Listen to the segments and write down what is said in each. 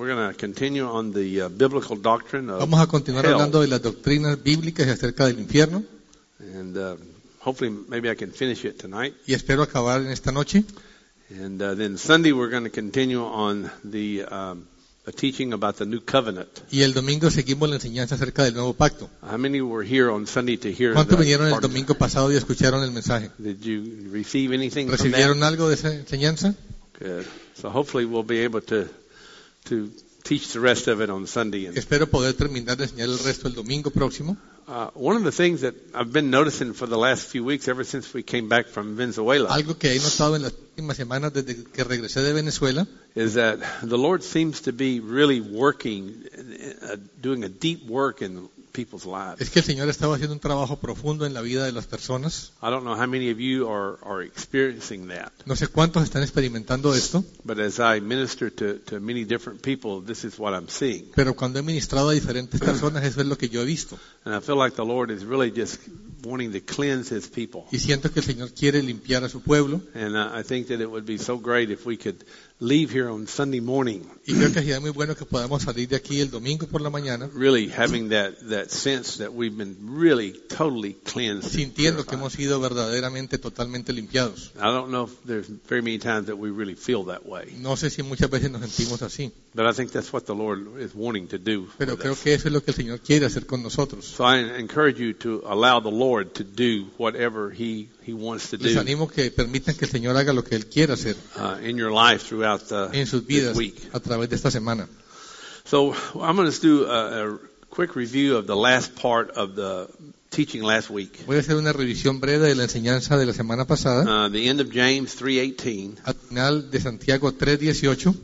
we're going to continue on the biblical doctrine of Vamos a continuar hell. hablando de las doctrinas bíblicas y acerca del infierno. And hopefully maybe I can finish it tonight. Y espero acabar en esta noche. And then Sunday we're going to continue on the teaching about the new covenant. Y el domingo seguimos la enseñanza acerca del nuevo pacto. How many were here on Sunday to hear ¿Cuántos that vinieron el part of domingo pasado y escucharon el mensaje? it? Did you receive anything from that? ¿Recibieron algo de esa enseñanza? Good. So hopefully we'll be able to teach the rest of it on Sunday. And, Espero poder terminar de enseñar el resto el domingo próximo. one of the things that I've been noticing for the last few weeks, ever since we came back from Venezuela, Algo que he notado en las últimas semanas desde que regresé de Venezuela is that the Lord seems to be really working, doing a deep work in people's lives. es que el Señor estaba haciendo un trabajo profundo en la vida de las personas. I don't know how many of you are experiencing that, No sé cuántos están experimentando esto, but as I minister to many different people, this is what I'm seeing. pero cuando he ministrado a diferentes personas, eso es lo que yo he visto. And I feel like the Lord is really just wanting to cleanse His people. Y siento que el Señor quiere limpiar a su pueblo. And I think that it would be so great if we could leave here on Sunday morning Y creo que sería muy bueno que podamos salir de aquí el domingo por la mañana really having that sense that we've been really totally cleansed. and sintiendo que purified. hemos sido verdaderamente, totalmente limpiados. I don't know if there's very many times that we really feel that way, No sé si muchas veces nos sentimos así, but I think that's what the Lord is wanting to do. pero with creo us. que eso es lo que el Señor quiere hacer con nosotros. So I encourage you to allow the Lord to do whatever He wants to Les do animo que permitan que el Señor haga lo que Él quiera hacer in your life throughout en sus this vidas week. a través de esta semana. So I'm going to do a quick review of the last part of the teaching last week. Voy a hacer una revisión breve de la enseñanza de la semana pasada. The end of James 3:18. Al final de Santiago 3:18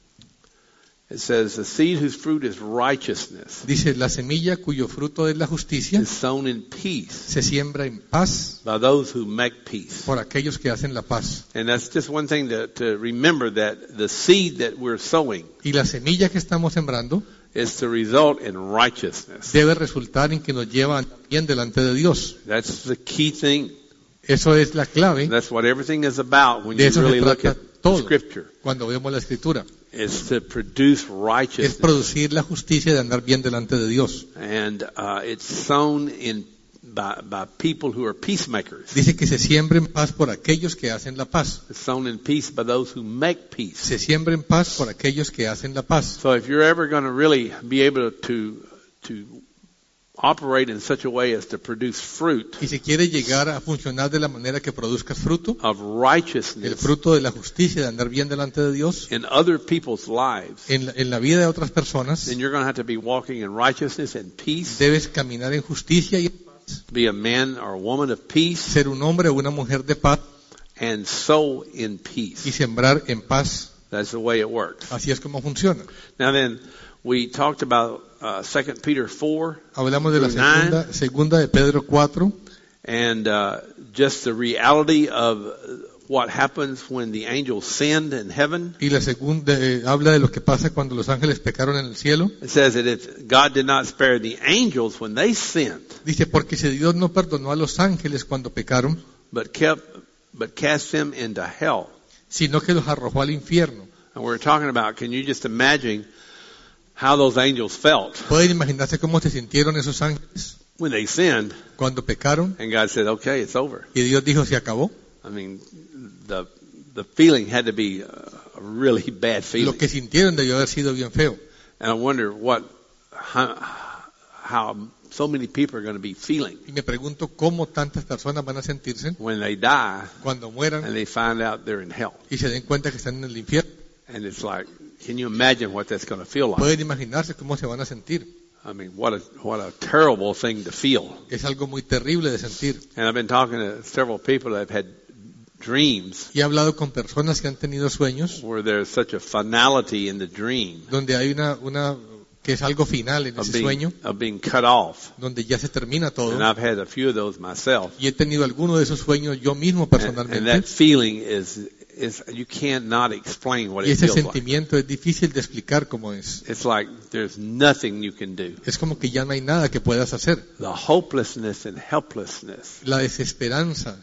It says, "The seed whose fruit is righteousness dice, la semilla cuyo fruto es la justicia is sown in peace se siembra en paz by those who make peace." por aquellos que hacen la paz. And that's just one thing to remember, that the seed that we're sowing Y la semilla que estamos sembrando is to result in righteousness. debe resultar en que nos lleva bien delante de Dios. That's the key thing. Eso es la clave That's what everything is about when de you eso really se look trata at the todo Scripture. cuando vemos la Escritura. Is to produce Es righteousness. producir la justicia de andar bien delante de Dios. And it's sown by people who are peacemakers. Dice que se siembra en paz por aquellos que hacen la paz. It's sown in peace by those who make peace. Se siembra en paz por aquellos que hacen la paz. So if you're ever going to really be able to operate in such a way as to produce fruit Y si quiere llegar a funcionar de la manera que produzca fruto, of el righteousness fruto de la justicia, de andar bien delante de Dios, in other people's lives, en la vida de otras personas, then you're going to have to be walking in righteousness and peace, debes caminar en justicia y be a man or a woman of peace, ser un hombre o una mujer de paz and sow in y peace. sembrar en paz. That's the way it works. Así es como funciona. Now then, we talked about 2 Peter 4 Hablamos de la through 9, segunda de Pedro 4 and just the reality of what happens when the angels sinned in heaven. y la segunda habla de lo que pasa cuando los ángeles pecaron en el cielo. It says that if God did not spare the angels when they sinned, Dice, porque si Dios no perdonó a los ángeles cuando pecaron, but cast them into hell. sino que los arrojó al infierno. And we're talking about, can you just imagine how those angels felt ¿Pueden imaginarse cómo se sintieron esos ángeles when they sinned cuando pecaron? and God said, okay, it's over? Y Dios dijo, se acabó. I mean, the feeling had to be a really bad Lo feeling. que sintieron debió haber sido bien feo. And I wonder how so many people are going to be feeling Y me pregunto cómo tantas personas van a sentirse when they die cuando mueran and they find out they're in hell. y se den cuenta que están en el infierno. And it's like, can you imagine what that's going to feel like? Pueden imaginarse cómo se van a sentir. I mean, what a terrible thing to feel. Es algo muy terrible de sentir. And I've been talking to several people that have had dreams Y he hablado con personas que han tenido sueños where there's such a finality in the dream donde hay una que es algo final en ese sueño, of being cut off. donde ya se termina todo. And I've had a few of those myself. Y he tenido alguno de esos sueños yo mismo And personalmente. that feeling is you cannot explain what Y it ese feels like. sentimiento es difícil de explicar cómo es. It's like there's nothing you can do. Es como que ya no hay nada que puedas hacer. The hopelessness and helplessness La desesperanza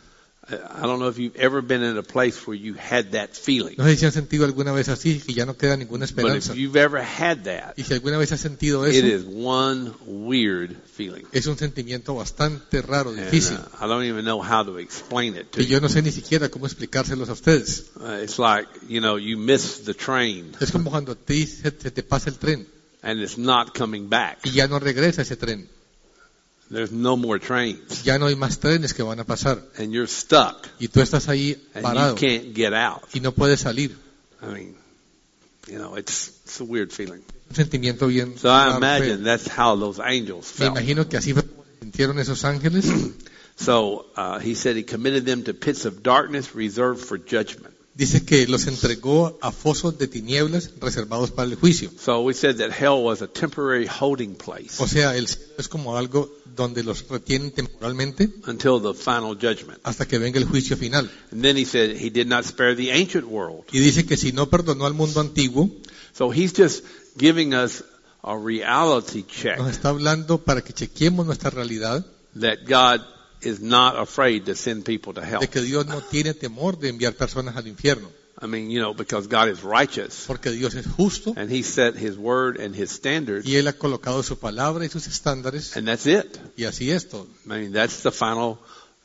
I don't know if you've ever been in a place where you had that feeling. No sé si han sentido alguna vez así, que ya no queda ninguna But esperanza. if you've ever had that, Y si alguna vez has sentido it eso, is one weird feeling. es un sentimiento bastante raro, And, difícil. I don't even know how to explain it to Y you. yo no sé ni siquiera cómo explicárselos a ustedes. It's like, you miss the train Es como cuando a ti se te pasa el tren and it's not coming back. y ya no regresa ese tren. There's no more trains. Ya no hay más trenes que van a pasar. And you're stuck Y tú estás ahí and parado you can't get out. y no puedes salir. I mean, it's a weird feeling. Un sentimiento bien So I raro, imagine feo. that's how those angels Me felt. imagino que así fue como sintieron esos ángeles. So he said he committed them to pits of darkness reserved for judgment. Dice que los entregó a fosos de tinieblas reservados para el juicio. So we said that hell was a temporary holding place O sea, el cielo es como algo donde los retienen temporalmente until the final judgment. hasta que venga el juicio final. And then he said he did not spare the ancient world. Y dice que si no perdonó al mundo antiguo, So he's just giving us a reality check nos está hablando para que chequeemos nuestra realidad, that God is not afraid to send people to hell. de que Dios no tiene temor de enviar personas al infierno, I mean, because God is righteous porque Dios es justo and he set his word and his standard, y Él ha colocado su palabra y sus estándares, and that's it. y así es todo. I mean, that's the final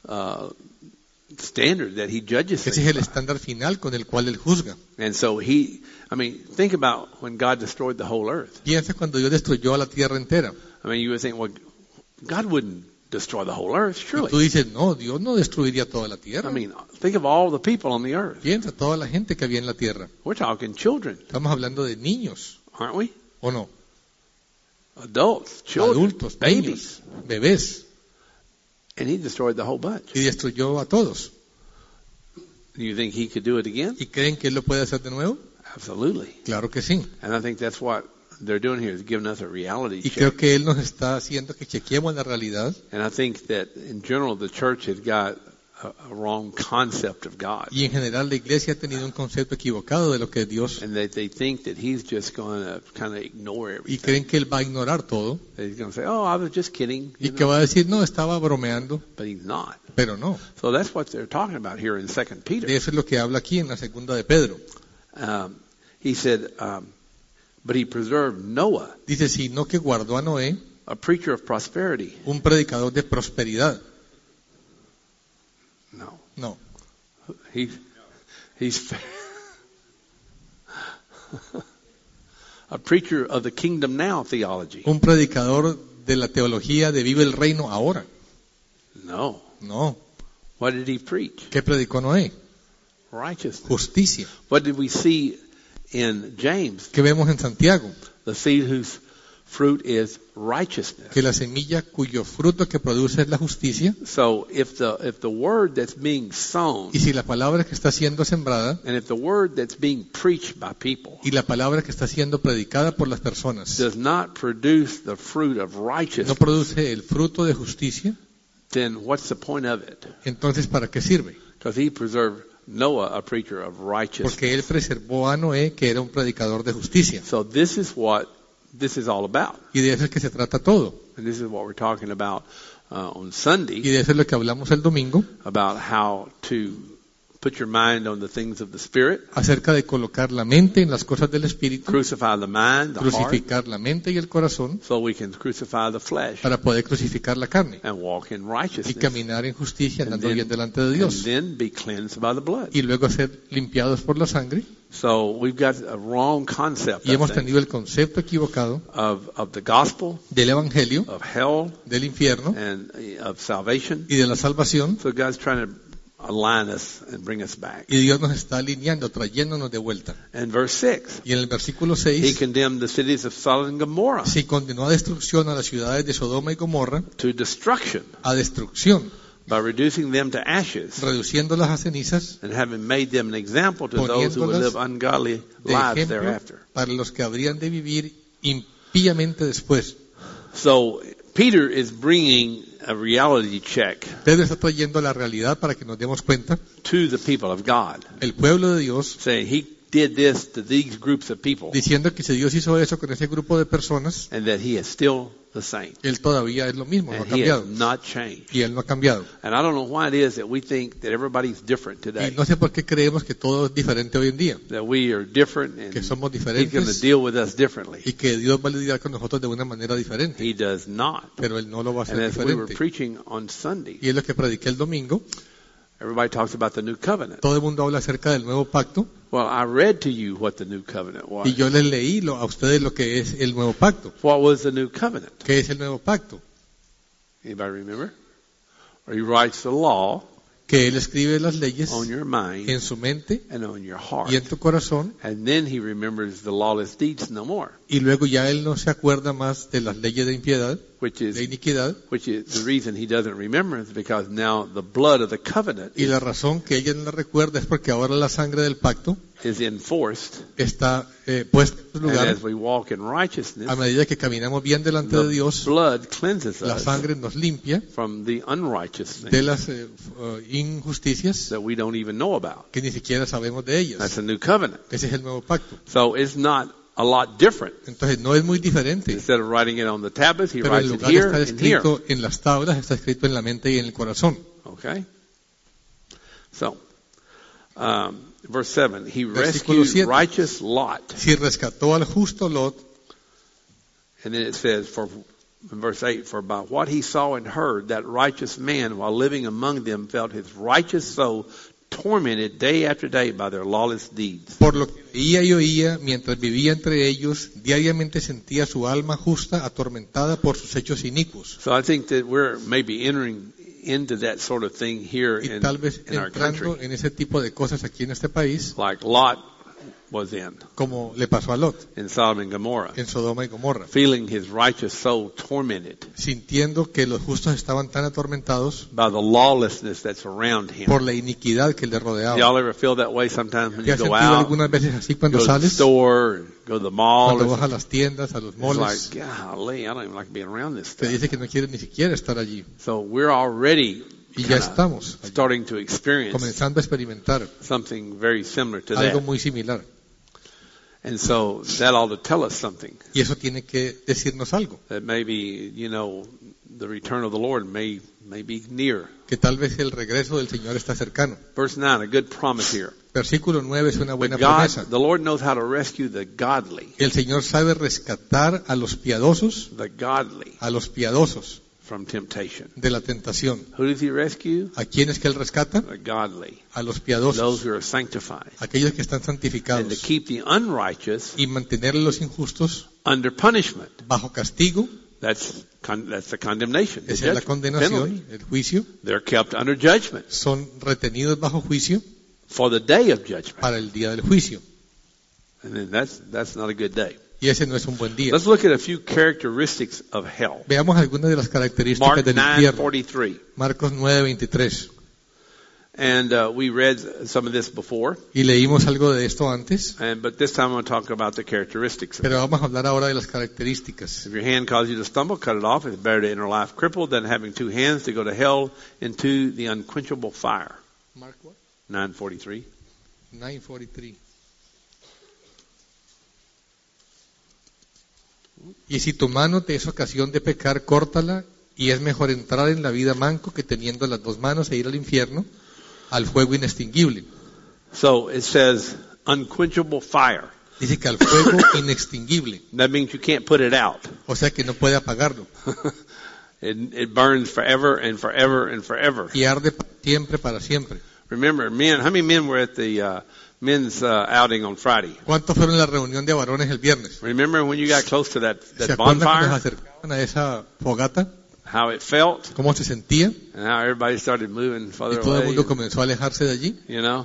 standard that he judges Ese es things el by. estándar final con el cual Él juzga. And so think about when God destroyed the whole earth. Piensa cuando Dios destruyó a la tierra entera. I mean, you would think, well, God wouldn't destroy the whole earth, Y surely. tú dices, no, Dios no destruiría toda la tierra. I mean, think of all the people on the earth. Piensa toda la gente que había en la tierra. We're talking children, Estamos hablando de niños, aren't we? ¿o no? Adults, children, Adultos, babies. niños, bebés. And he destroyed the whole bunch. Y destruyó a todos. Do you think he could do it again? ¿Y creen que Él lo puede hacer de nuevo? Absolutely. Claro que sí. And I think that's what they're doing here, is giving us a reality Y check. creo que Él nos está haciendo que chequeemos la realidad. And I think that in general the church has got a wrong concept of God. Y en general la iglesia ha tenido un concepto equivocado de lo que es Dios. And that they think that he's just going to kind of ignore Y everything. creen que Él va a ignorar todo. That he's going to say, oh, I was just kidding. Y que va a decir, no, estaba bromeando. But he's not. Pero no. So that's what they're talking about here in 2 Peter. De eso es lo que habla aquí en la segunda de Pedro. He said, but he preserved Noah, Dice, sino que guardó a Noé, a preacher of prosperity. un predicador de prosperidad. No. No. He's a preacher of the kingdom now theology. Un predicador de la teología de vive el reino ahora. No. No. What did he preach? ¿Qué predicó Noé? Righteousness. Justicia. What did we see in James? ¿Qué vemos en Santiago? The seed whose fruit is righteousness. Que la semilla cuyo fruto que produce es la justicia. So if the word that's being sown Y si la palabra que está siendo sembrada and if the word that's being preached by people y la palabra que está siendo predicada por las personas does not produce the fruit of no righteousness, produce el fruto de justicia, then what's the point of it? entonces ¿para qué sirve? Because he preserved Noah, a preacher of righteousness. Porque él preservó a Noé, que era un predicador de justicia. So this is what this is all about. Y de eso es que se trata todo. And this is what we're talking about on Y Sunday, de eso es lo que hablamos el domingo, about how to put your mind on the things of the Spirit, acerca de colocar la mente en las cosas del Espíritu, crucify the mind, the heart, crucificar la mente y el corazón, so we can crucify the flesh para poder crucificar la carne and walk in y righteousness. caminar en justicia, And andando then- bien delante de And Dios, then be cleansed by the blood. y luego ser limpiados por la sangre. So we've got a wrong concept, Y I hemos think, tenido el concepto equivocado of the gospel, del Evangelio, of hell, del infierno and of salvation. y de la salvación, So God's trying to align us and bring us back. y Dios nos está alineando, trayéndonos de vuelta. And verse 6, Y en el versículo he 6, condemned the cities of Sodom and Gomorrah si condenó a destrucción a las ciudades de Sodoma y Gomorra, to destruction a destrucción, by reducing them to ashes reduciéndolas a cenizas, and having made them an example to those who would live ungodly de lives ejemplo thereafter. para los que habrían de vivir impíamente después. So Peter is bringing a reality check Pedro está trayendo la realidad para que nos demos cuenta. to the people of God, El pueblo de Dios, saying did this to these groups of people, diciendo que si Dios hizo eso con ese grupo de personas, and that He is still the same, Él todavía es lo mismo, no ha and He has cambiado. not changed. Y Él no ha cambiado. And I don't know why it is that we think that everybody's different Y today, no sé por qué creemos que todo es diferente hoy en día, that we are different, and que somos He's going to diferentes deal with us differently. y que Dios va a lidiar con nosotros de una manera diferente, He does not. pero Él no lo va a And hacer as we were diferente. preaching on Sunday, Y es lo que prediqué el domingo. everybody talks about the new covenant. Todo el mundo habla acerca del nuevo pacto Well, I read to you what the new covenant was. y yo les leí a ustedes lo que es el nuevo pacto. What was the new covenant? ¿Qué es el nuevo pacto? Anybody remember? Or He writes the law Que Él escribe las leyes on your mind en su mente and on your heart. y en tu corazón, And then He remembers the lawless deeds no more, y luego ya Él no se acuerda más de las leyes de impiedad, which de is iniquidad, the reason He doesnn't remember is because now the blood of the covenant y la razón que ella no la recuerda es porque ahora la sangre del pacto is enforced. está puesta en su And lugar. as we walk in A righteousness, medida que caminamos bien delante de the Dios, blood cleanses la us sangre nos limpia from the unrighteousness de las injusticias that we don't even know about. que ni siquiera sabemos de That's ellas. a new covenant. Ese es el nuevo pacto. So it's not a lot different. Entonces no es muy diferente, Instead of writing it on the tablets, He pero en writes it lugar de here estar and here. escrito en las tablas, está escrito en la mente y en el corazón. Okay? So, verse 7, He Versículo rescued 7. righteous Lot. Si rescató al justo Lot, And then it says, in verse 8, for by what he saw and heard, that righteous man, while living among them, felt his righteous soul tormented day after day by their lawless deeds. por lo que veía y oía, mientras vivía entre ellos, diariamente sentía su alma justa atormentada por sus hechos inicuos. So I think that we're maybe entering into that sort of thing here Y in tal vez our entrando country, en ese tipo de cosas aquí en este país, like Lot was in como le pasó a Lot in Sodom and Gomorrah, en Sodoma y Gomorra, feeling his righteous soul tormented sintiendo que los justos estaban tan atormentados by the lawlessness that's around him. por la iniquidad que le rodeaba. Y'all ever feel that way sometimes when ¿Te you has go sentido out, algunas veces así go cuando to the sales, store, go to the mall? cuando vas a It's las tiendas, a los malls? like, golly, I don't even like being around this Te stuff. dice que no quieres ni siquiera estar allí. So we're already Y ya kinda estamos allí, starting to experience comenzando a experimentar something very similar to algo that. muy similar. And so that ought to tell us something. Y eso tiene que decirnos algo, That maybe, the return of the Lord may be near. que tal vez el regreso del Señor está cercano. Verse 9, a good promise here. Versículo 9 es una But buena God, promesa. the Lord knows how to rescue the godly, El Señor sabe rescatar a los piadosos from temptation. de la tentación. Who does He rescue? ¿A quiénes que Él rescata? The godly, A los those piadosos, who are sanctified, aquellos que están and to santificados, keep the unrighteous y mantener a los injustos under punishment. bajo castigo. That's the condemnation. The Esa es la judgment, condenación, penalty. el juicio. They're kept under judgment Son retenidos bajo juicio for the day of judgment. para el día del juicio. And then that's not a good day. Y ese no es un buen día. Let's look at a few characteristics of hell. Veamos algunas de las características Mark del infierno. 9:43. Marcos 9:23. And we read some of this before, Y leímos algo de esto antes, but this time I'm going to talk about the characteristics of it. pero vamos a hablar ahora de las características. If your hand causes you to stumble, cut it off. It's better to enter life crippled than having two hands to go to hell into the unquenchable fire. Mark what? 9:43. 9:43. Y si tu mano te es ocasión de pecar, córtala, y es mejor entrar en la vida manco que teniendo las dos manos e ir al infierno, al fuego inextinguible. So it says unquenchable fire. Dice que al fuego inextinguible, That means you can't put it out. o sea que no puede apagarlo, It burns forever and forever and forever. y arde siempre para siempre. Remember, men, how many men were at the men's outing on Friday? ¿Cuántos fueron a la reunión de varones el viernes? Remember when you got close to ¿Se that acuerdan cuando nos bonfire? acercaban a esa fogata? How it felt? ¿Cómo se sentía? And how everybody started moving Y further todo el away, mundo comenzó a alejarse de allí. you know?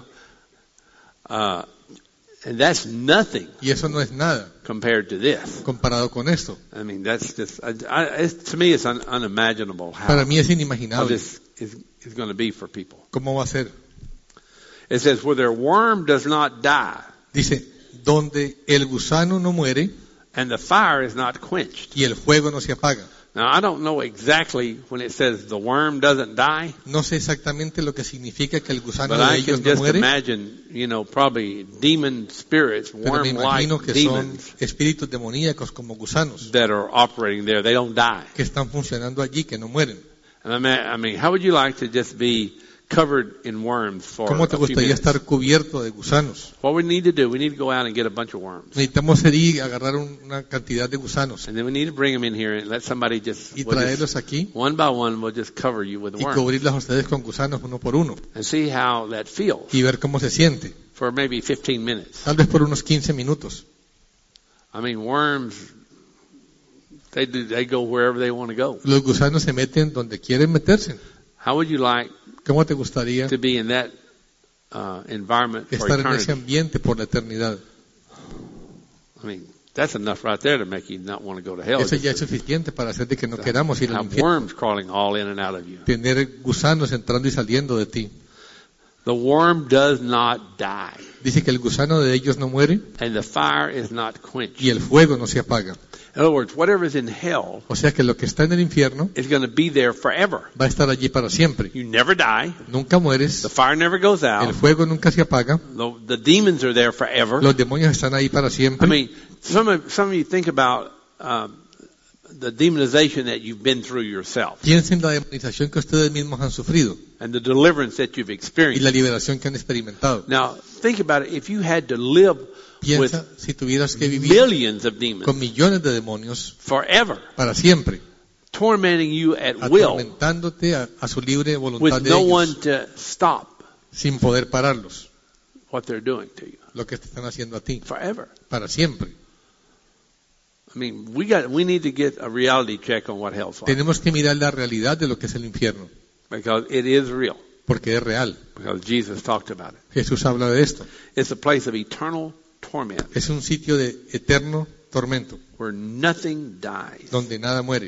And that's nothing Y eso no es nada compared to this. comparado con esto. I mean, that's just, to me, it's unimaginable Para how mí es inimaginable. this is going to be for people. ¿Cómo va a ser? It says, where their worm does not die Dice, donde el gusano no muere and the fire is not quenched. y el fuego no se apaga. Now, I don't know exactly when it says the worm doesn't die, No sé exactamente lo que significa que el gusano but de I ellos can no just muere, imagine, probably demon spirits, pero me worm-like imagino que son demons espíritus demoníacos como gusanos that are operating there. They don't die. que están funcionando allí, que no mueren. And I mean, how would you like to just be covered in worms for ¿Cómo te a few gustaría minutes? estar cubierto de gusanos? What we need to do, we need to go out and get a bunch of worms. Necesitamos ir y agarrar una cantidad de gusanos And then we need to bring them in here and let somebody just, y we'll just traerlos aquí one by one, we'll just cover you with y worms cubrirlos a ustedes con gusanos uno por uno and see how that feels y ver cómo se siente. for maybe 15 minutes. Tal vez por unos 15 minutos. I mean, worms, they go wherever they want to go. Los gusanos se meten donde quieren meterse. How would you like ¿Cómo te gustaría to be in that environment for estar en ese eternity? ambiente por la eternidad? I mean, that's enough right there to make you not want to go to hell. Eso ya es suficiente para hacer de que no queramos ir al Have infierno. worms crawling all in and out of you. Tener gusanos entrando y saliendo de ti. The worm does not die, Dice que el gusano de ellos no muere and the fire is not quenched. y el fuego no se apaga. In other words, whatever is in hell O sea que lo que está en el infierno is going to be there forever. va a estar allí para siempre. You never die. Nunca mueres, The fire never goes el out. fuego nunca se apaga, The demons are there forever. los demonios están ahí para I siempre. mean, some of you think about the demonization that you've been through yourself Piensen en la demonización que ustedes mismos han sufrido and the deliverance that you've y experienced. la liberación que han experimentado. Now, think about it. If you had to live with Piensa si tuvieras que vivir millions of demons con millones de demonios forever, para siempre, tormenting you at will, atormentándote a su libre voluntad with de no one ellos, to stop sin poder pararlos, what they're doing to you lo que te están haciendo a ti, forever. para siempre. I mean, we need to get a reality check on what hell's like, Tenemos que mirar la realidad de lo que es el infierno, because it is real, porque es real. because Jesus talked about it. Jesús habla de esto. It's a place of eternal torment Es un sitio de eterno tormento, where nothing dies. donde nada muere.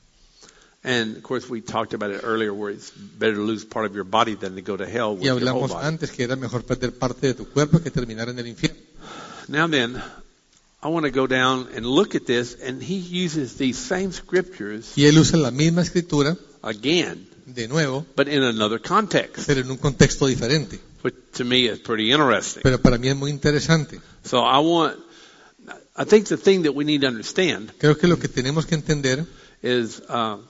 And of course, we talked about it earlier, where it's better to lose part of your body than to go to hell with Y your whole hablamos body. antes que era mejor perder parte de tu cuerpo que terminar en el infierno. Now then, I want to go down and look at this, and he uses these same scriptures Y él usa la misma escritura, again, de nuevo, but in another context, pero en un contexto diferente. which to me is pretty interesting. Pero para mí es muy interesante. So I think the thing that we need to understand Creo que lo que tenemos que entender is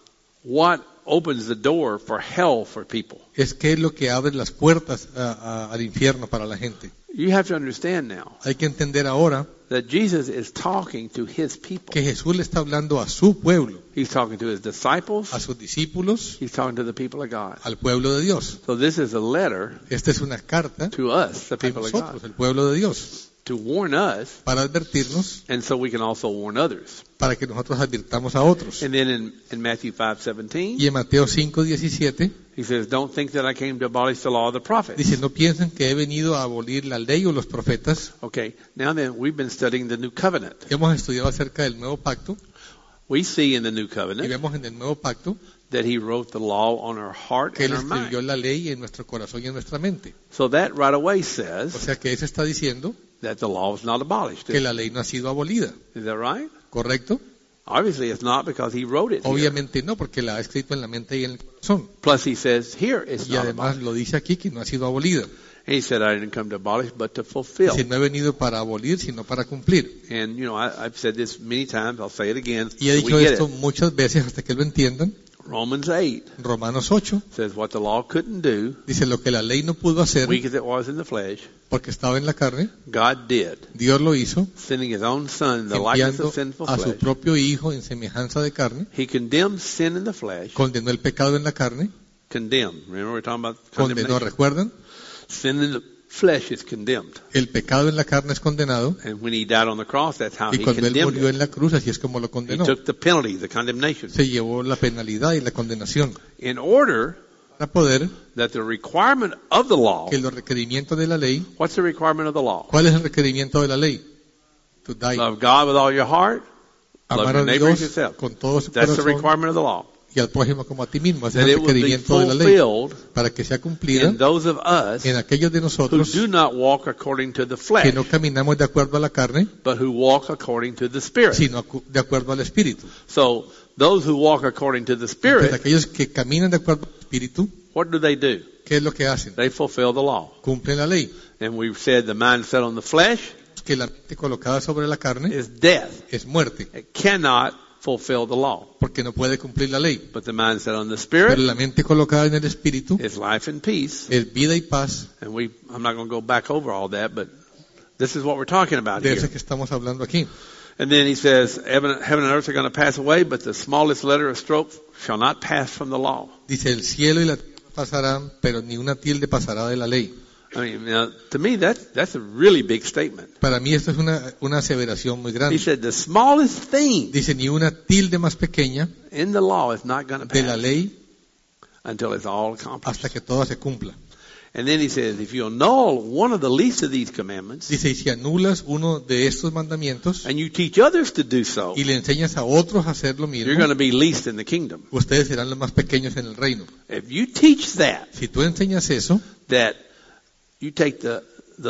what opens the door for hell for people. es qué es lo que abre las puertas al infierno para la gente. You have to understand now Hay que entender ahora that Jesus is talking to his people. que Jesús le está hablando a su pueblo, He's talking to his disciples. a sus discípulos, He's talking to the people of God. al pueblo de Dios. So this is a letter Esta es una carta to us, the a people of God, nosotros, el pueblo de Dios, to warn us, para advertirnos, and so we can also warn others. para que nosotros advirtamos a otros. And then in Matthew 5:17, Y en Mateo 5:17 he says, "Don't think that I came to abolish the law of the prophets." dice, no piensen que he venido a abolir la ley o los profetas. Okay, now then, we've been studying the New Covenant. Hemos estudiado acerca del nuevo pacto We see in the New y Covenant vemos en el nuevo pacto that he wrote the law on our heart que and Él our mind. escribió la ley en nuestro corazón y en nuestra mente. So that right away O says sea que eso está diciendo that the law is not abolished. que la ley no ha sido abolida, Is that right? ¿correcto? Obviously it's not, because he wrote it here. Obviamente no, porque la ha escrito en la mente y en el corazón. Plus he says here it's Y not además abolished. lo dice aquí que no ha sido abolida. And he said, I didn't come to abolish, but to fulfill. Dice, no he venido para abolir, sino para cumplir. And, I've said this many times. I'll say it again. Y he We dicho get esto it. muchas veces hasta que lo entiendan. Romans 8 Romanos 8 says what the law couldn't do, dice lo que la ley no pudo hacer weak as it was in the flesh, porque estaba en la carne, God did, Dios lo hizo, sending his own son in the likeness enviando of sinful a su flesh. propio Hijo en semejanza de carne, He condemned sin in the flesh. condenó el pecado en la carne, Condemned. Remember we're talking about condenó, condemnation. ¿recuerdan? Sin in the flesh is condemned. El pecado en la carne es condenado, And when he died on the cross, that's how y he cuando Él condemned murió it. en la cruz, así es como lo He condenó. took the penalty, the condemnation, Se llevó la penalidad y la condenación in order para poder that the requirement of the law, que los requerimientos de la ley, what's the requirement of the law? ¿cuál es el requerimiento de la ley? To die. Love God with all your heart, love Amar your a neighbor as Dios yourself. con todo su That's the corazón requirement of the law. y al prójimo como a ti mismo. Ese es That el it would be requerimiento de la ley. fulfilled Para que sea cumplida in those of us en aquellos de who nosotros do not walk according to the que flesh, no caminamos de acuerdo a la carne, but who walk according to the Spirit. sino de acuerdo al Espíritu. So Those who walk according to the Entonces, Spirit, aquellos que caminan de acuerdo al Espíritu, what do? ¿qué es lo que hacen? They fulfill the law. Cumplen la ley. And we've said the mind set on the flesh Que la mente colocada sobre la carne is death. es muerte, It cannot fulfill the law. porque no puede cumplir la ley. But the mind set on the Pero Spirit la mente colocada en el Espíritu is life and peace. es vida y paz. And I'm not going to go back over all that, but this is what we're talking about De here. eso que estamos hablando aquí. And then he says, heaven and earth are going to pass away, but the smallest letter or stroke shall not pass from the law. Dice, el cielo y la tierra pasarán, pero ni una tilde pasará de la ley. I mean, now, to me, that's a really big statement. Para mí esto es una aseveración muy He grande. said the smallest thing Dice, ni una tilde más pequeña in the law is not going to de la pass ley until it's all accomplished. hasta que todo se cumpla. And then he says, if you annul one of the least of these commandments, Dice, y si anulas uno de estos mandamientos and you teach others to do so, y le enseñas a otros a hacer lo you're mismo, going to be least in the kingdom. ustedes serán los más pequeños en el reino. If you teach that, Si tú enseñas eso, that you take the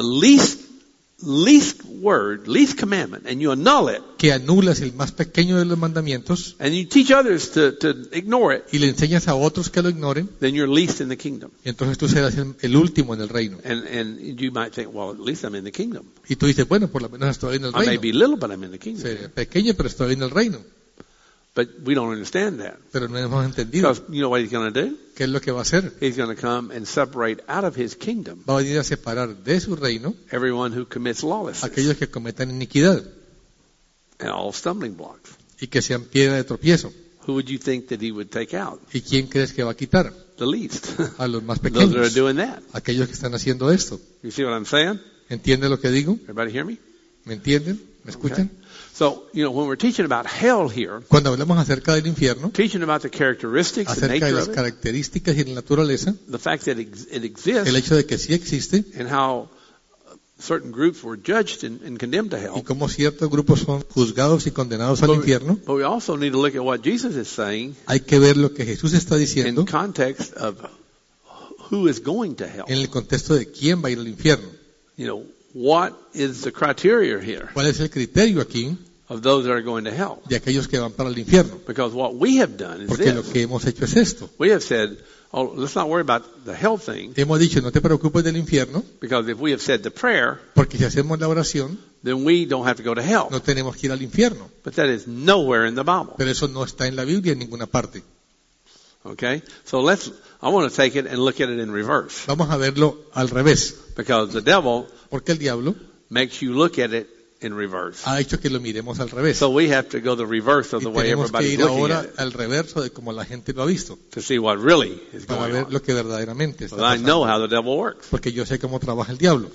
least word, least commandment, and you annul it, que anulas el más pequeño de los mandamientos and you teach others to ignore it, y le enseñas a otros que lo ignoren, then you're least in the kingdom. entonces tú serás el último en el reino. And you might think, well, at least I'm in the kingdom. Y tú dices, bueno, por lo menos estoy en el I may reino. be little, but I'm in the kingdom. Seré pequeño, pero estoy en el reino. But we don't understand that. Pero no hemos entendido Because you know what he's going to do? qué es lo que va a hacer. He's going to come and separate out of his kingdom Va a venir a separar de su reino everyone who commits lawlessness aquellos que cometan iniquidad and all stumbling blocks. y que sean piedra de tropiezo. Who would you think that he would take out? ¿Y quién crees que va a quitar? The least. A los más Those that are pequeños, doing that. aquellos que están haciendo esto. You see what I'm saying? ¿Entiende lo que digo? Everybody hear me? ¿Me entienden? ¿Me escuchan? So, when we're teaching about hell here, Cuando hablamos acerca del infierno, teaching about the characteristics, the acerca de nature las of it, características y la naturaleza, the fact that it el exists, hecho de que sí existe and how certain groups were judged and condemned to y hell. cómo ciertos grupos son juzgados y condenados al infierno, But we also need to look at what Jesus is saying hay que ver lo que Jesús está in diciendo context of who is going to hell. en el contexto de quién va a ir al infierno. What is the criteria here ¿Cuál es el criterio aquí of those that are going to hell? de aquellos que van para el infierno? Because what we have done is Porque lo this. que hemos hecho es esto. We have said, oh, let's not worry about the hell thing, Hemos dicho, no te preocupes del infierno, because if we have said the prayer, porque si hacemos la oración, then we don't have to go to hell. no tenemos que ir al infierno. But that is nowhere in the Bible. Pero eso no está en la Biblia en ninguna parte. Okay? So I want to take it and look at it in reverse. Vamos a verlo al revés. Because the devil Porque el diablo makes you look at it in reverse. ha hecho que lo miremos al revés. So we have to go the reverse of Y the way tenemos que everybody's ir looking ahora at it al reverso de como la gente lo ha visto, to see what really is para going ver on. lo que verdaderamente está But I know pasando. how the devil works. Porque yo sé cómo trabaja el diablo.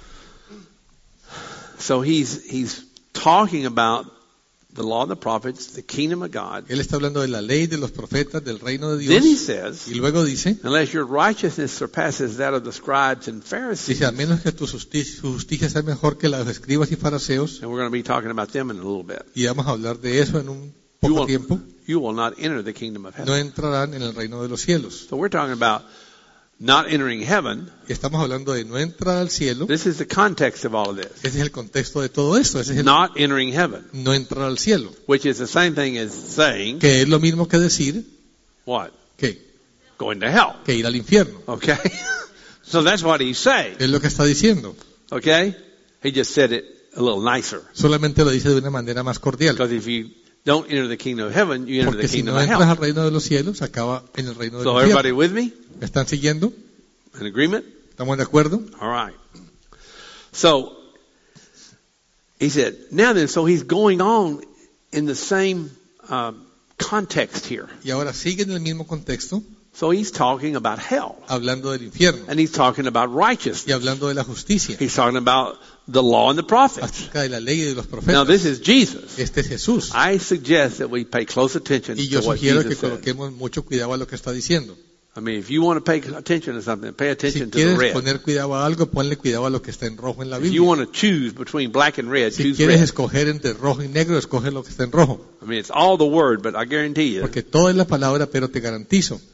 So he's talking about the law of the prophets, the kingdom of God. Él está hablando de la ley, de los profetas, del reino de Then he Dios. says, Y luego dice, unless your righteousness surpasses that of the scribes and Pharisees, dice, a menos que tu justicia sea mejor que la de los escribas y fariseos, and we're going to be talking about them in a little bit, y vamos a hablar de eso en un you poco will, tiempo, you will not enter the kingdom of no heaven. entrarán en el reino de los cielos. So we're talking about not entering heaven. Estamos hablando de no entrar al cielo. This is the context of all of this. Ese es el contexto de todo esto. Ese es el Not entering heaven, no entrar al cielo. which is the same thing as saying, Que es lo mismo que decir what? que Going to hell. ir al infierno. Okay? So that's what he's saying. Es lo que está diciendo. Okay? He just said it a little nicer. Solamente lo dice de una manera más cordial. Because if you don't enter the kingdom of heaven, you enter the Porque si kingdom no of entras hell. al reino de los cielos, acaba en el reino del So everybody infierno. with me? ¿Me están siguiendo? In agreement? ¿Estamos de acuerdo? All right. So, he said, now then, so he's going on in the same context here. Y ahora sigue en el mismo contexto, So he's talking about hell. hablando del infierno And he's talking about y righteousness. hablando de la justicia, He's talking about the law and the prophets. acerca de la ley y de los Now profetas. this is Jesus. Este es Jesús. I suggest that we pay close attention Y yo to what sugiero que Jesus said. coloquemos mucho cuidado a lo que está diciendo. I mean, if you want to pay attention to something, pay Si attention to the quieres red. poner cuidado a algo, ponle cuidado a lo que está en rojo en la If you Biblia. want to choose between black and red, Si choose quieres red. escoger entre rojo y negro, escoge lo que está en rojo. I mean, it's all the word, but I guarantee you, Porque todo es la palabra, pero te garantizo,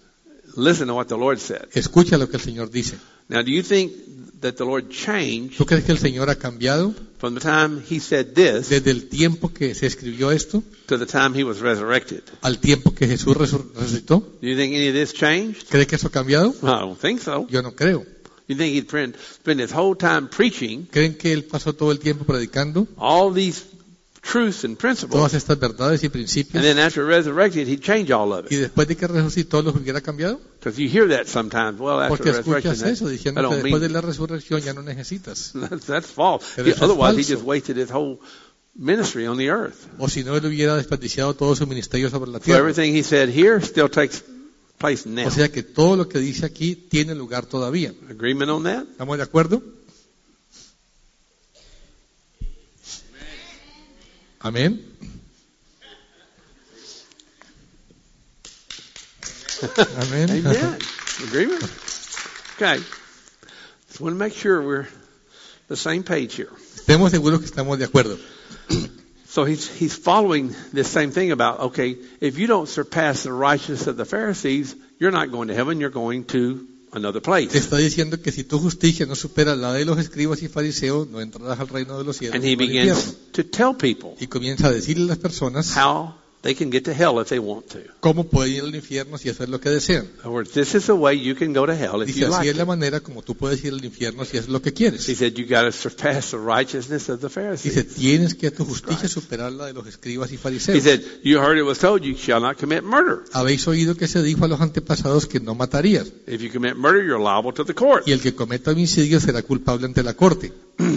listen to what the Lord said. Escucha lo que el Señor dice. Now, do you think that the Lord changed ¿Tú crees que el Señor ha cambiado from the time He said this desde el tiempo que se escribió esto to the time He was resurrected? al tiempo que Jesús resucitó? Do you think any of this changed? ¿Cree que eso ha cambiado? Well, I don't think so. Yo no creo. You think He'd spend His whole time preaching ¿Creen que Él pasó todo el tiempo predicando all these truths and todas principles, estas verdades y and principios then after resurrected, He'd change all of y it? después de que resucitó los hubiera cambiado? Because you hear that sometimes. Well, after Porque resurrection, escuchas eso I diciendo que don't después de mean la resurrección ya no necesitas. that's false. Pero eso es Otherwise, He falso. just wasted His whole ministry on the earth. O si no, Él hubiera desperdiciado todo su ministerio sobre la So tierra. everything He said here still takes place now. O sea que todo lo que dice aquí tiene lugar todavía. Agreement on that? ¿Estamos de acuerdo? Amén. Amén. Amen. Agreement? Okay. Just want to make sure we're the same page here. Estemos seguros que estamos de acuerdo. So he's following this same thing about, okay, if you don't surpass the righteousness of the Pharisees, you're not going to heaven, you're going to another Te place. está diciendo que si tu justicia no supera la de los escribas y fariseos, no entrarás al reino de los cielos. And he sino al infierno. begins to tell people Y comienza a decirle a las personas how they can get to hell if they want to. cómo pueden ir al infierno si eso es lo que desean. In other words, this is the way you can go to hell if Dice, you así like es la it. manera como tú puedes ir al infierno si es lo que quieres. He said, you got to surpass the righteousness of the Dice, Pharisees. tienes que a tu justicia superar la de los escribas y He fariseos. said, you heard it was told, you shall not commit murder. Habéis oído que se dijo a los antepasados que no matarías. If you commit murder, you're liable to the court. Y el que cometa homicidio será culpable ante la corte.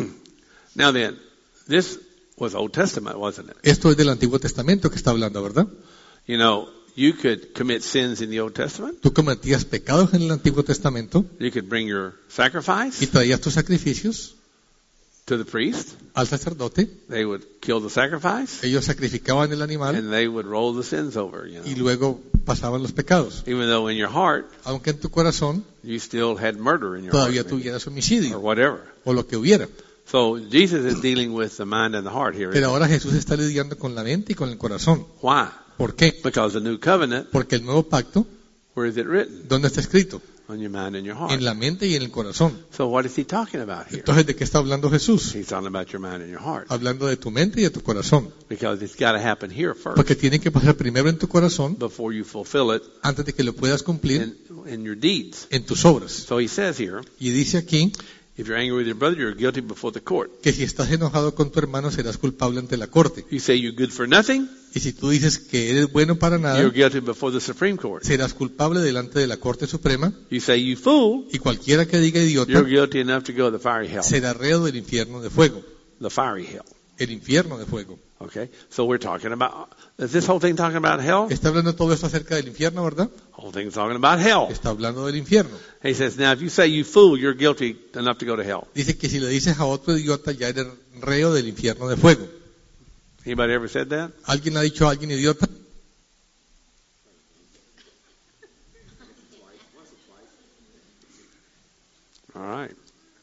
Now then, this was Old Testament, wasn't it? Esto es del Antiguo Testamento que está hablando, ¿verdad? You know, you could commit sins in the Old Testament. Tú cometías pecados en el Antiguo Testamento You could bring your y sacrifice traías tus sacrificios to the priest. al sacerdote. They would kill the sacrifice, Ellos sacrificaban el animal and they would roll the sins over, you y know. luego pasaban los pecados. Even though in your heart, Aunque en tu corazón you still had murder in your todavía heart, maybe, tuvieras or homicidio whatever. o lo que hubiera. So Jesus is dealing with the mind and the heart here. Pero ahora Jesús está lidiando con la mente y con el corazón. Why? ¿Por qué? Because the new covenant, Porque el nuevo pacto, where is it written? ¿dónde está escrito? On your mind and your heart. En la mente y en el corazón. So what is he talking about here? Entonces, ¿de qué está hablando Jesús? He's talking about your mind and your heart. Hablando de tu mente y de tu corazón. Because it's got to happen here first Porque tiene que pasar primero en tu corazón before you fulfill it antes de que lo puedas cumplir in your deeds. en tus obras. So he says here, Y dice aquí if you're angry with your brother, you're guilty before the court. que si estás enojado con tu hermano serás culpable ante la corte. You say you're good for nothing, Y si tú dices que eres bueno para you're nada, guilty before the Supreme Court. serás culpable delante de la Corte Suprema. You say you fool, Y cualquiera que diga idiota you're guilty enough to go to the fiery hell. será reo del infierno de fuego. The fiery hell. El infierno de fuego. Okay? So we're talking about, is this whole thing talking about hell? Está hablando todo esto acerca del infierno, ¿verdad? Whole thing's talking about hell. Está hablando del infierno. He says, now if you say you fool, you're guilty enough to go to hell. Dice que si le dices a otro idiota ya eres reo del infierno de fuego. Anybody ever said that? ¿Alguien le ha dicho a alguien idiota? All right.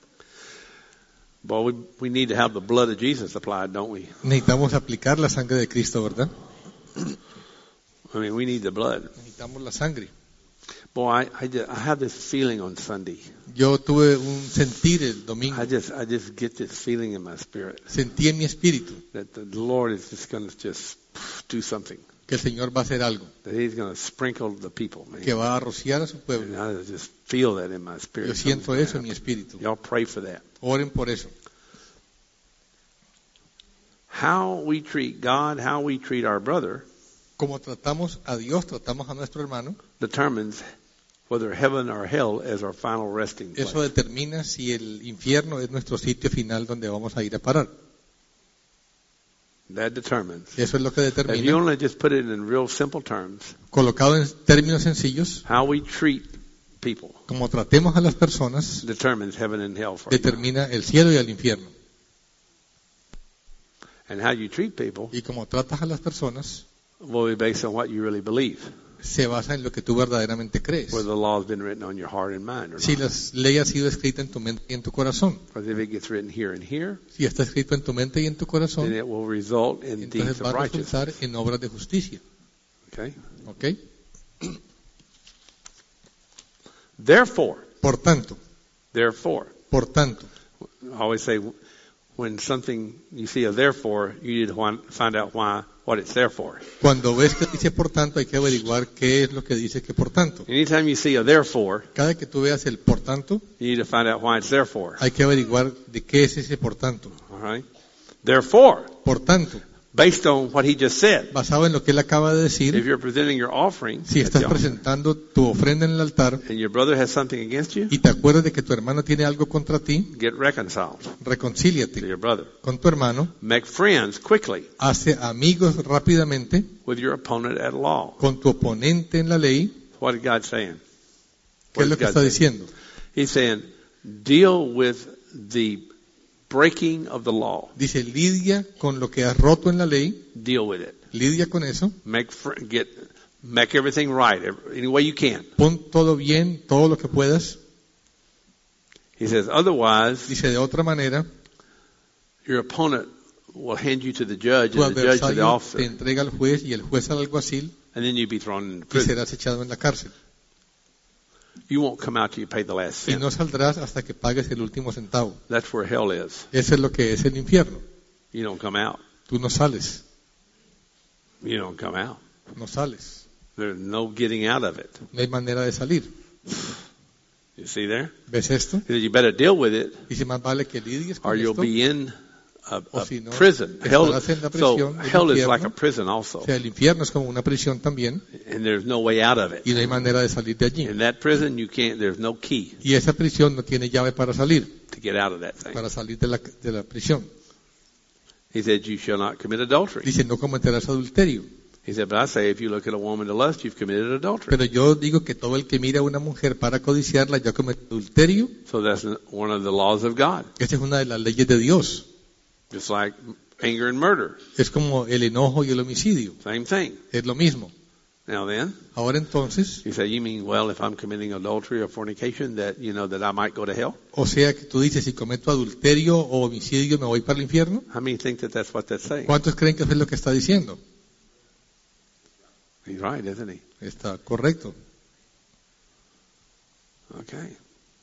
Well, we need to have the blood of Jesus applied, don't we? Necesitamos aplicar la sangre de Cristo, ¿verdad? I mean, we need the blood. Necesitamos la sangre. Boy, I have this feeling on Sunday. Yo tuve un sentir el domingo. I just get this feeling in my spirit Sentí en mi espíritu that the Lord is just going to just do something. que el Señor va a hacer algo, That He's going to sprinkle the people, man. que va a rociar a su And pueblo. I just feel that in my spirit. Yo siento eso en mi espíritu. Y'all pray for that. Oren por eso. How we treat God, how we treat our brother, Como tratamos a Dios, tratamos a nuestro hermano, determines whether heaven or hell is our final resting place. eso determina si el infierno es nuestro sitio final donde vamos a ir a parar. That determines. Eso es lo que If you determina, only just put it in real simple terms, colocado en términos sencillos, how we treat people como tratemos a las personas, determines heaven and hell for you. determina el cielo y el infierno. And how you treat people Y como tratas a las personas, will be based on what you really believe, se basa en lo que tú verdaderamente crees. whether the law has been written on your heart and mind or Si not. la ley ha sido escrita en tu mente y en tu corazón, Because if it gets written here and here, si está escrito en tu mente y en tu then corazón, it will result in deeds entonces va of a righteousness. resultar en obras de justicia. Okay? ¿Ok? Therefore, Por tanto, therefore. por tanto. I always say when something you see a therefore, you need to find out what it's there for. Cuando ves que dice por tanto, hay que averiguar qué es lo que dice que por tanto. Anytime you see a therefore, Cada que tú veas el por tanto, you need to find out why it's there for. hay que averiguar de qué es ese por tanto. All right? Therefore, Por tanto, based on what he just said, basado en lo que él acaba de if decir, you're presenting your offering si estás at the altar, presentando tu ofrenda en el altar and your brother has something against you, y te acuerdas de que tu hermano tiene algo contra ti, get reconciled to reconcíliate your brother. con tu hermano, Make friends quickly hace amigos rápidamente with your opponent at law. con tu oponente en la ley. What is God saying? ¿Qué es lo que está diciendo? He's saying, deal with the breaking of the law. Dice, lidia con lo que has roto en la ley, Deal with it. lidia con eso, Make everything right any way you can. pon todo bien, todo lo que puedas. He says, otherwise, Dice, de otra manera, your opponent will hand you to the judge tu and the judge to the adversario te officer, entrega al juez y el juez al alguacil and then you'll be thrown into y prison. serás echado en la cárcel. You won't come out till you pay the last Y cent. no saldrás hasta que pagues el último centavo. That's where hell is. Eso es lo que es el infierno. You don't come out. Tú no sales, You don't come out. no sales. There's no getting out of it. No hay manera de salir. You see there? ¿Ves esto? He says, you better deal with it, Dice, más vale que lidies or con you'll esto. be in a O si no, prison. Hell, estarás en la so prisión del hell is infierno. like a prison also, O sea, el infierno es como una prisión también and there's no way out of it. y no hay manera de salir de allí. In that prison, you can't. There's no key Y esa prisión no tiene llave para salir, to get out of that thing. para salir de la prisión. He said, you shall not commit adultery. Dice, no cometerás adulterio. He said, but I say, if you look at a woman to lust, you've committed adultery. Pero yo digo que todo el que mira a una mujer para codiciarla ya comete adulterio. So that's one of the laws of God. Esa es una de las leyes de Dios. Just like anger and murder, Es como el enojo y el homicidio. same thing. Es lo mismo. Now then, Ahora entonces, you say, you mean, well, if I'm committing adultery or fornication, that that I might go to hell? o sea que tú dices, si cometo adulterio o homicidio, ¿me voy para el infierno? How many think that that's what that's saying? ¿Cuántos creen que eso es lo que está diciendo? He's right, isn't he? Está correcto. Okay.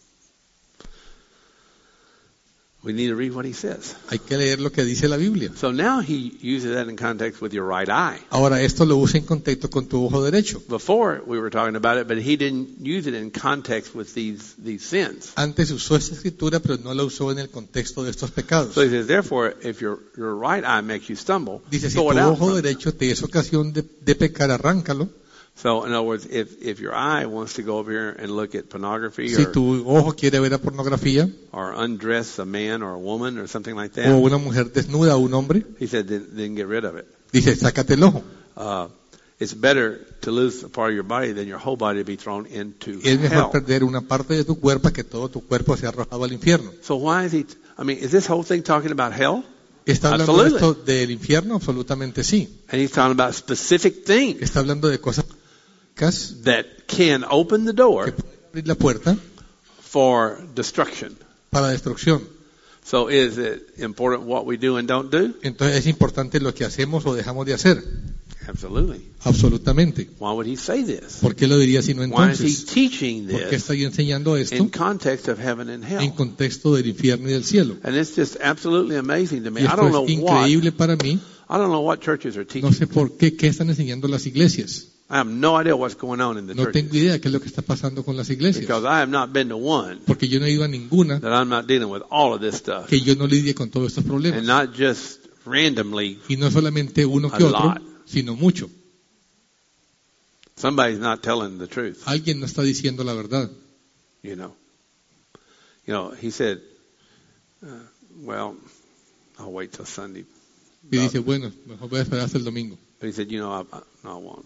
We need to read what he says. Hay que leer lo que dice la Biblia. So now he uses that in context with your right eye. Ahora, esto lo usa en contexto con tu ojo derecho. Before we were talking about it, but he didn't use it in context with these sins. Antes usó esta escritura, pero no la usó en el contexto de estos pecados. So he says, therefore, if your right eye makes you stumble, Dice, si throw tu it out. ojo from you. derecho te es ocasión de pecar, arráncalo. So in other words, if your eye wants to go over here and look at pornography Si tu ojo quiere ver a pornografía, or undress a man or a woman or something like o that, una mujer desnuda o un hombre, he said, then get rid of it. dice, sácate el ojo. It's better to lose a part of your body than your whole body to be thrown into Es mejor hell. perder una parte de tu cuerpo que todo tu cuerpo sea arrojado al infierno. So why is he? Is this whole thing talking about hell? ¿Está hablando Absolutely. esto del infierno? Absolutamente sí. And he's talking about specific things Está hablando de cosas that can open the que door pueden abrir la puerta for destruction. para destrucción. So is it important what we do and don't do? Entonces es importante lo que hacemos o dejamos de hacer. Absolutely. Absolutamente. Why would he say this? ¿Por qué lo diría si no Why is he entonces? teaching ¿Por qué this estoy enseñando esto in context of heaven and en hell? contexto del infierno y del cielo? And it's just absolutely amazing to me. Y I esto don't know es what increíble para mí. what churches are No teaching. sé por qué están enseñando las iglesias. I have no idea what's going on in the No churches tengo idea qué es lo que está pasando con las iglesias. because I have not been to one Porque yo no he ido a ninguna that I'm not dealing with all of this stuff que yo no lidie con todos estos and problemas. not just randomly. Y no solamente uno que A otro, lot. sino mucho. Somebody's not telling the truth. Alguien no está diciendo la verdad. You know, he said, well, I'll wait till Sunday. Y dice, bueno, mejor voy a esperar hasta el domingo. But he said, no, I won't.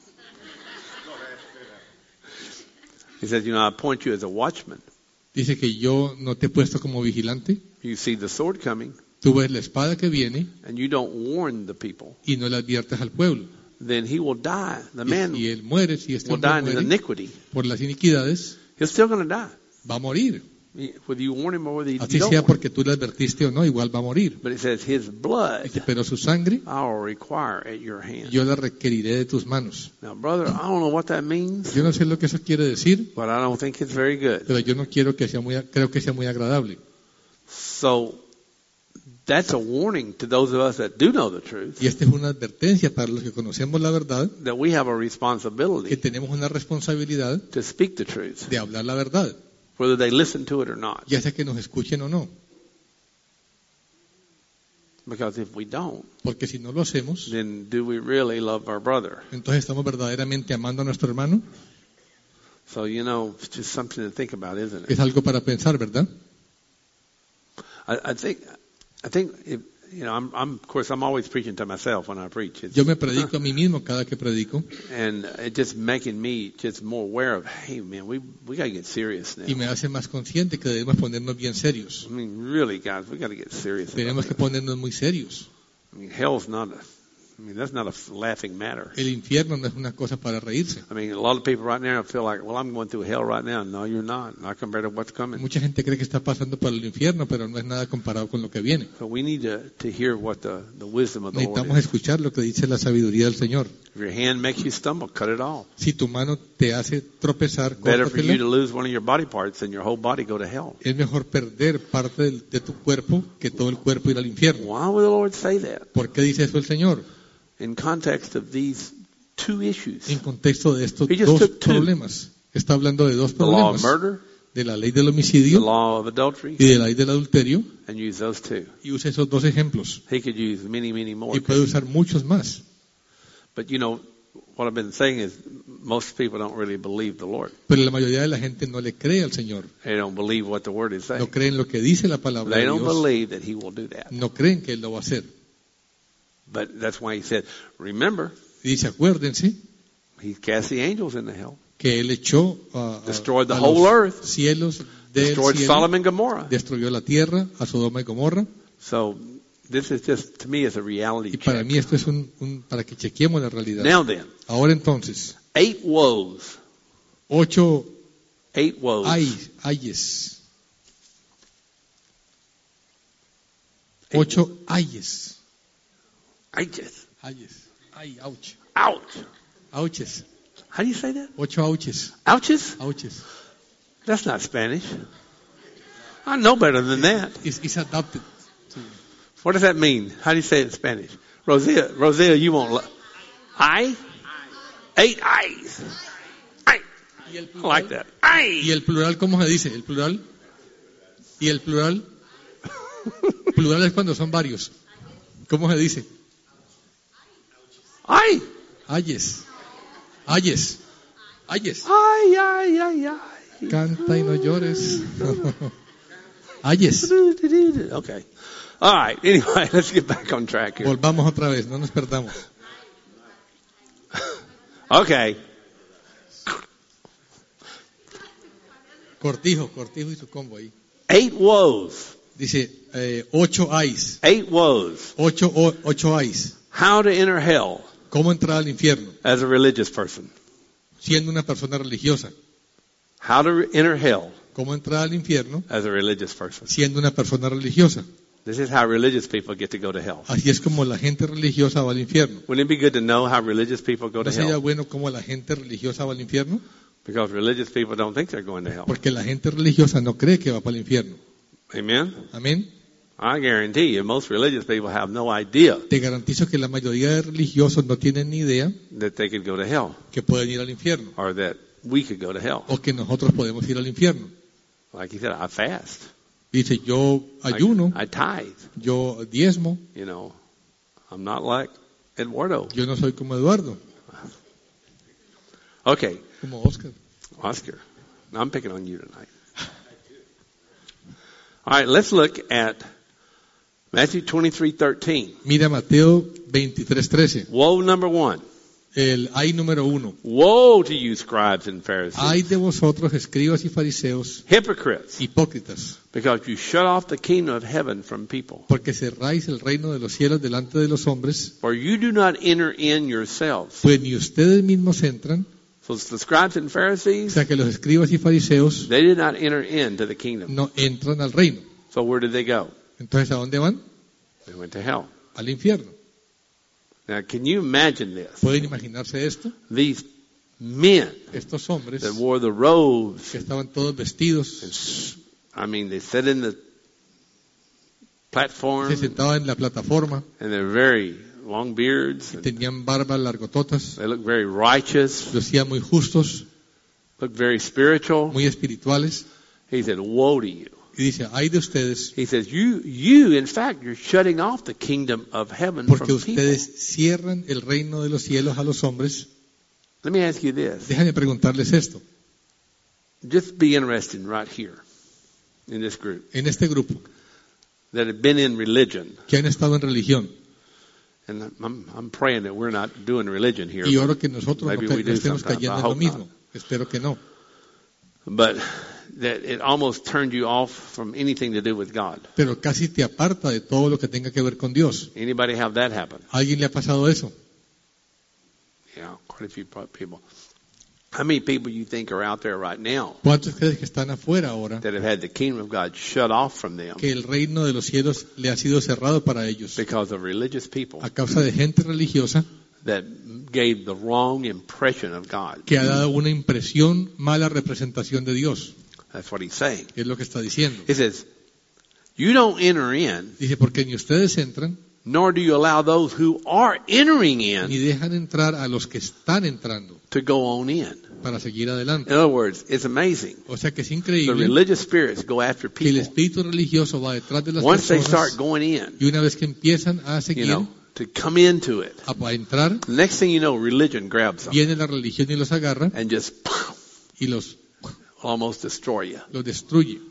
He said, I appoint you as a watchman. Dice que yo no te he puesto como vigilante. You see the sword coming Tú ves la espada que viene and you don't warn the people. y no le adviertes al pueblo. Then he will die. The man Y él muere, si este will hombre die in muere iniquity. por las iniquidades, He's still going to die. va a morir. whether you warn him or whether you Así don't sea warn him. porque tú le advertiste o no, igual va a morir. But it says, his blood Dice, pero su sangre I will require at your hand. yo la requeriré de tus manos. Now, brother, I don't know what that means, Yo no sé lo que eso quiere decir, but I don't think it's very good. pero yo no quiero que sea creo que sea muy agradable. So, that's a warning to those of us that do know the truth, Y esta es una advertencia para los que conocemos la verdad, that we have a que responsibility tenemos una responsabilidad to speak the truth, de hablar la verdad, whether they listen to it or not. ya sea que nos escuchen o no. Because if we don't, Porque si no lo hacemos, then do we really love our brother? entonces estamos verdaderamente amando a nuestro hermano. So, it's just something to think about, isn't it? Es algo para pensar, ¿verdad? I think if, of course, I'm always preaching to myself when I preach. Yo me predico a mí mismo cada que predico And it just making me just more aware of, hey, man, we got to get serious now. y me hace más consciente que debemos ponernos bien serios. I mean, really, guys, we got to get serious. Tenemos que About ponernos muy serios. that. I mean, hell's not that's not a laughing matter. El infierno no es una cosa para reírse. I mean, a lot of people right now feel like, well, I'm going through hell right now. No, you're not compared to what's coming. Mucha gente cree que está pasando por el infierno, pero no es nada comparado con lo que viene. So we need to hear what the wisdom of the Lord Necesitamos is. escuchar lo que dice la sabiduría del Señor. If your hand makes you stumble, cut it off. Si tu mano te hace tropezar, Better for you to córtatela. lose one of your body parts than your whole body go to hell. Es mejor perder parte de tu cuerpo que todo el cuerpo ir al infierno. Why would the Lord say that? ¿Por qué dice eso el Señor? In context of these two issues, En contexto de estos He just dos took two. problemas. Está hablando de dos the law of problemas. murder, De la ley del the homicidio law of adultery, y de la ley del adulterio. and use those two. Y usa esos dos ejemplos. He could use many, many more. Y puede usar muchos más. But what I've been saying is most people don't really believe the Lord. Pero la mayoría de la gente no le cree al Señor. They don't believe what the Word is saying. No creen lo que dice la palabra They de don't Dios. believe that He will do that. No creen que Él lo va a hacer. But that's why He said, remember, Y dice, acuérdense He cast the angels into hell, que Él echó Destroyed the a whole los earth. cielos del destroyed cielo, Sodom and Gomorrah. destruyó la tierra, a Sodoma y Gomorra. So this is just, to me, is a reality Y para check. mí esto es para que chequeemos la realidad. Now then, Ahora entonces, 8 woes. 8 8 woes. ayes. 8 ayes. Ayes. Ayes. Ay, ouch. Ouch. Ouches. How do you say that? 8 ouches. Ouches? Ouches. That's not Spanish. I know better than that. It's adopted. What does that mean? How do you say it in Spanish? Rosea, you won't. I? 8 eyes. I like that. ¿Y el plural cómo se dice? ¿El plural? ¿Y el plural? Plural es cuando son varios. ¿Cómo se dice? Ay. Ayes. Ayes. Ayes. Ay, ay, ay, ay. Canta y no llores. Ayes. Okay. All right. Anyway, let's get back on track here. Volvamos otra vez, no nos perdamos. Okay. Cortijo y su combo ahí. 8 woes. Dice, 8 ayes. 8 woes. 8 ayes. How to enter hell ¿Cómo entrar al infierno? as a religious person. Siendo una persona religiosa. How to enter hell ¿Cómo entrar al infierno? as a religious person. Siendo una persona religiosa. This is how religious people get to go to hell. Así es como la gente religiosa va al infierno. Wouldn't it be good to know how religious people go to ¿No sería hell? bueno cómo la gente religiosa va al infierno? Because religious people don't think they're going to hell. Porque la gente religiosa no cree que va para el infierno. Amen? Amén. I guarantee you, most religious people have no idea Te garantizo que la mayoría de religiosos no tienen ni idea that they could go to hell que pueden ir al infierno or that we could go to hell. o que nosotros podemos ir al infierno. Like he said, I fast. Dice, yo ayuno, I tithe. yo diezmo, I'm not like Eduardo. yo no soy como Eduardo, Okay, como Oscar. Oscar. I'm picking on you tonight. All right, let's look at Matthew 23:13. Mira Mateo 23:13, Woe number 1. el ay número 1. Woe to you, scribes and Pharisees, Ay de vosotros, escribas y fariseos, hypocrites, hipócritas, because you shut off the kingdom of heaven from people. porque cerráis el reino de los cielos delante de los hombres, For you do not enter in yourselves. pues ni ustedes mismos entran, So the scribes and O Pharisees, sea que los escribas y fariseos they did not enter into the kingdom. no entran al reino. So where did they go? Entonces, ¿a dónde van? They went to hell. Al infierno. Now, can you imagine this? ¿Pueden imaginarse esto? These men Estos hombres that wore the robes, que estaban todos vestidos, they sat in the platform, se sentaban en la plataforma, and they're very long beards. And tenían barbas largototas, they look very righteous, lucían muy justos, look very spiritual. muy espirituales. He said, woe to you. Y dice, ay de ustedes, He says, you, in fact, you're shutting off the kingdom of heaven porque from people. ustedes cierran el reino de los cielos a los hombres. Let me ask you this. Déjame preguntarles esto. Just be interested right here in this group En este grupo, that have been in religion. que han estado en religión, And I'm praying that we're not doing religion here. y oro que nosotros Maybe no we do estemos sometimes. cayendo I en lo hope mismo. not. Espero que no. But that it almost turned you off from anything to do with God. Pero casi te aparta de todo lo que tenga que ver con Dios. Anybody have that happen? ¿A alguien le ha pasado eso? Yeah, quite a few people. How many people you think are out there right now ¿Cuántos crees que están afuera ahora that have had the kingdom of God shut off from them que el reino de los cielos le ha sido cerrado para ellos because of religious people a causa de gente religiosa that gave the wrong impression of God? que ha dado una impresión, mala representación de Dios? That's what he's saying. Es lo que está diciendo. He says, you don't enter in, Dice, porque ni ustedes entran, nor do you allow those who are entering ni in dejan entrar a los que están entrando to go on in. para seguir adelante. In other words, it's amazing. O sea que es The increíble religious spirits go after que el people. espíritu religioso va detrás de las Once they start personas going in, y una vez que empiezan a you seguir, know, to come into it, a entrar, the next thing you know, religion grabs them viene la religión y los agarra and just y los almost destroy you. destruye.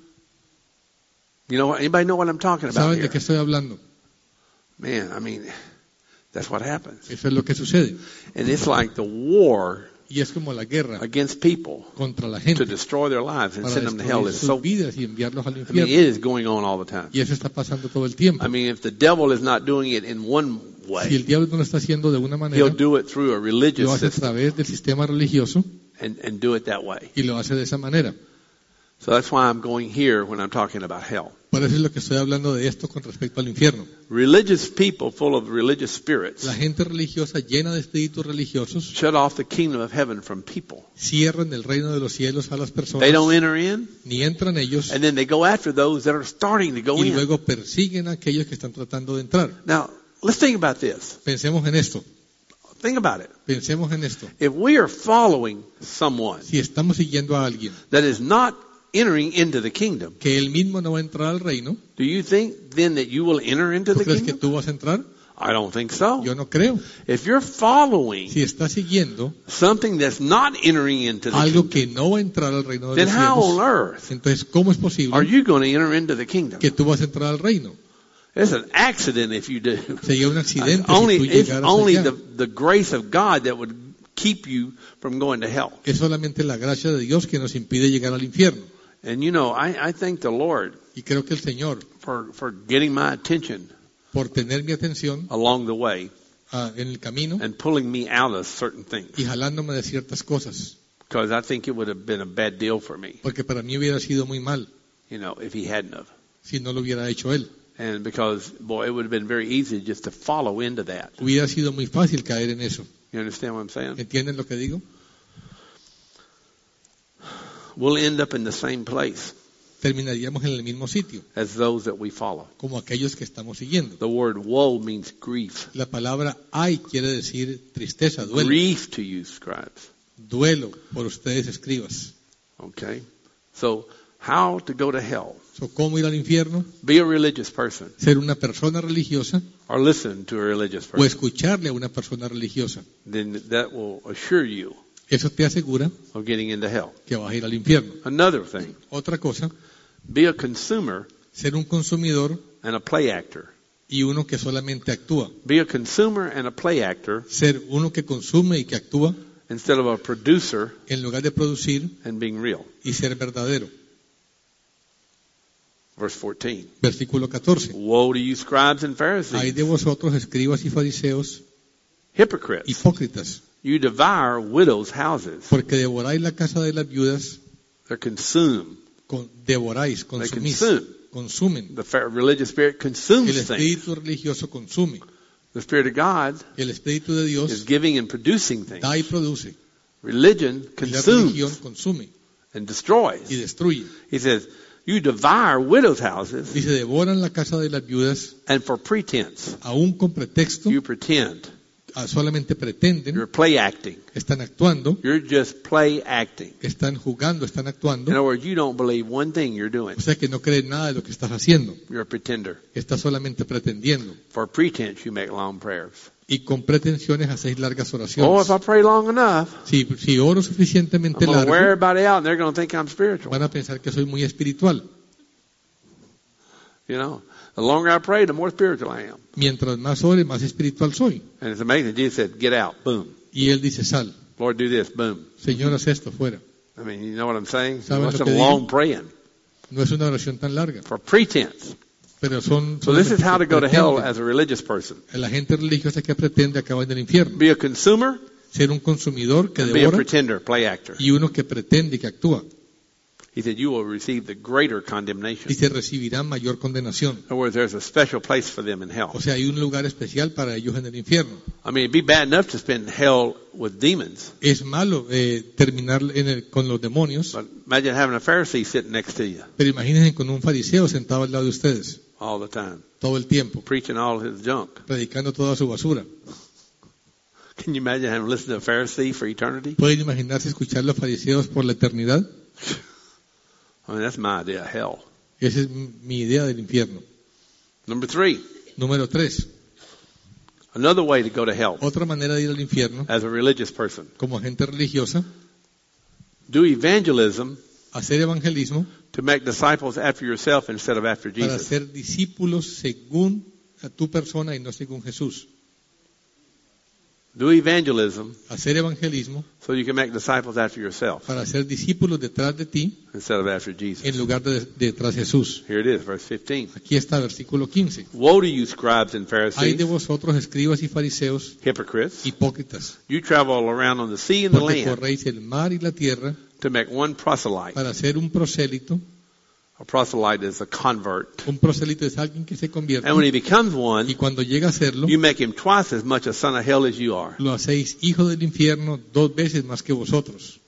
You know, anybody know what I'm talking about ¿Saben de here? qué estoy hablando? Man, I mean, that's what happens. Eso es lo que sucede. And it's like the war Y es como la guerra against people contra la to gente destroy their lives and para send them to hell destruir is sus so, vidas y enviarlos al I mean, infierno. it is going on all the time. Y eso está pasando todo el tiempo. I mean, if the devil is not doing it in one Si way, el diablo no lo está haciendo de una manera, he'll do it through a lo religious hace a system través del sistema religioso and do it that way. y lo hace de esa manera. So that's why I'm going here when I'm talking about hell. Por eso es lo que estoy hablando de esto con respecto al infierno. Religious people full of religious spirits La gente religiosa llena de espíritus religiosos shut off the kingdom of heaven from people. cierran el reino de los cielos a las personas, They don't enter in, ni entran ellos, and then they go after those that are starting to go y in. luego persiguen a aquellos que están tratando de entrar. Now, let's think about this. Pensemos en esto, Think about it. pensemos en esto. If we are following someone Si estamos siguiendo a alguien that is not entering into the kingdom, que él mismo no va a entrar al reino, do you think then that you will enter into ¿tú the crees que kingdom? tú vas a entrar? I don't think so. Yo no creo. If you're following Si estás siguiendo something that's not entering into the algo kingdom, que no va a entrar al reino de then los how on cielos, earth entonces ¿cómo es are posible you going to enter into the kingdom? que tú vas a entrar al reino? It's an accident if you do. Sería un accidente Only si tú it's llegaras only allá. the grace of God that would keep you from going to hell. Es solamente la gracia de Dios que nos impide llegar al infierno. And you know, I thank the Lord Y creo que el Señor, for getting my attention por tener mi atención along the way en el camino and pulling me out of certain things, y jalándome de ciertas cosas, because I think it would have been a bad deal for me, porque para mí hubiera sido muy mal you know, if he hadn't have. si no lo hubiera hecho él. And because, boy, it would have been very easy just to follow into that. Hubiera sido muy fácil caer en eso. You understand what I'm saying? ¿Entienden lo que digo? We'll end up in the same place Terminaríamos en el mismo sitio, as those that we follow. como aquellos que estamos siguiendo. The word woe means grief. La palabra ay quiere decir tristeza, duelo. Grief to you, scribes. Duelo por ustedes escribas. Okay? So, how to go to hell? So, ¿cómo ir al infierno? Be a religious person Ser una persona religiosa or listen to a religious o person. escucharle a una persona religiosa. Then that will assure you Eso te asegura of getting into hell. que vas a ir al infierno. Another thing, Otra cosa, be a consumer ser un consumidor and a play actor. y uno que solamente actúa. Be a consumer and a play actor Ser uno que consume y que actúa instead of a producer en lugar de producir and being real. y ser verdadero. Verse 14. Versículo 14. Woe to you, scribes and Hay Pharisees, de vosotros, escribas y fariseos, hypocrites. hipócritas, You devour widows' houses. Porque devoráis la casa de las viudas, They're consumed. devoráis, They consumís, consumen. The religious spirit consumes El things. espíritu religioso consume. The Spirit of God El espíritu de is Dios giving and producing things. da y produce. Religion Y la religión consumes consume and y destroys. destruye. He says, you devour widows' houses, Dice, devoran la casa de las viudas, and for pretense, aún con pretexto, you pretend. solamente pretenden, You're play acting. están actuando, You're just play acting. están jugando, están In actuando. other words, you don't believe one thing you're doing. O sea que no creen nada de lo que estás haciendo. You're a pretender. Estás solamente pretendiendo. For pretense, you make long prayers. Y con pretensiones hacéis largas Oh, oraciones. if I pray long enough, Si oro suficientemente I'm going to wear largo, everybody out and they're going to think I'm spiritual. van a pensar que soy muy espiritual. You know, the longer I pray, the more spiritual I am. Mientras más ore, más espiritual soy. And it's amazing. Jesus said, get out. Boom. Y él dice, sal. Lord, do this. Boom. Señor, haz esto, fuera. I mean, you know what I'm saying? ¿Saben It's lo a que long digo? praying. No es una oración tan larga, For pretense. pero son... So this is how to go to hell pretenden. as a religious person. La gente religiosa que pretende acaba en el infierno. Be a consumer Ser un consumidor que and be a devora pretender, play actor. y uno que pretende y que actúa. He said, you will receive the greater condemnation. Y se recibirá mayor condenación. In other words, there's a special place for them in hell. O sea, hay un lugar especial para ellos en el infierno. I mean, it'd be bad enough to spend hell with demons, Es malo terminar con los demonios, but imagine having a Pharisee sitting next to you pero imagínense con un fariseo sentado al lado de ustedes all the time, todo el tiempo, preaching all his junk. predicando toda su basura. Can you imagine having to listen to a Pharisee for eternity? ¿Pueden imaginarse escuchar a los fariseos por la eternidad? I mean, that's my idea of hell. Esa es mi idea del infierno. Number 3, Número 3. another way to go to hell Otra manera de ir al infierno, as a religious person. como agente religiosa, Do evangelism hacer evangelismo to make disciples after yourself instead of after para Jesus. ser discípulos según a tu persona y no según Jesús. Do evangelism Hacer evangelismo so you can make disciples after yourself para ser discípulos detrás de ti instead of after Jesus. en lugar de detrás de Jesús. Here it is, verse 15. Aquí está, versículo 15. Woe to you, scribes and Hay de Pharisees, vosotros, escribas y fariseos, hypocrites. hipócritas, You travel all around on the sea and the porque land corréis el mar y la tierra to make one proselyte. para ser un prosélito. A proselyte is a convert. Un prosélito es alguien que se convierte, And when he becomes one, y cuando llega a serlo, you make him twice as much a son of hell as you are. lo hacéis hijo del infierno 2 veces más que vosotros.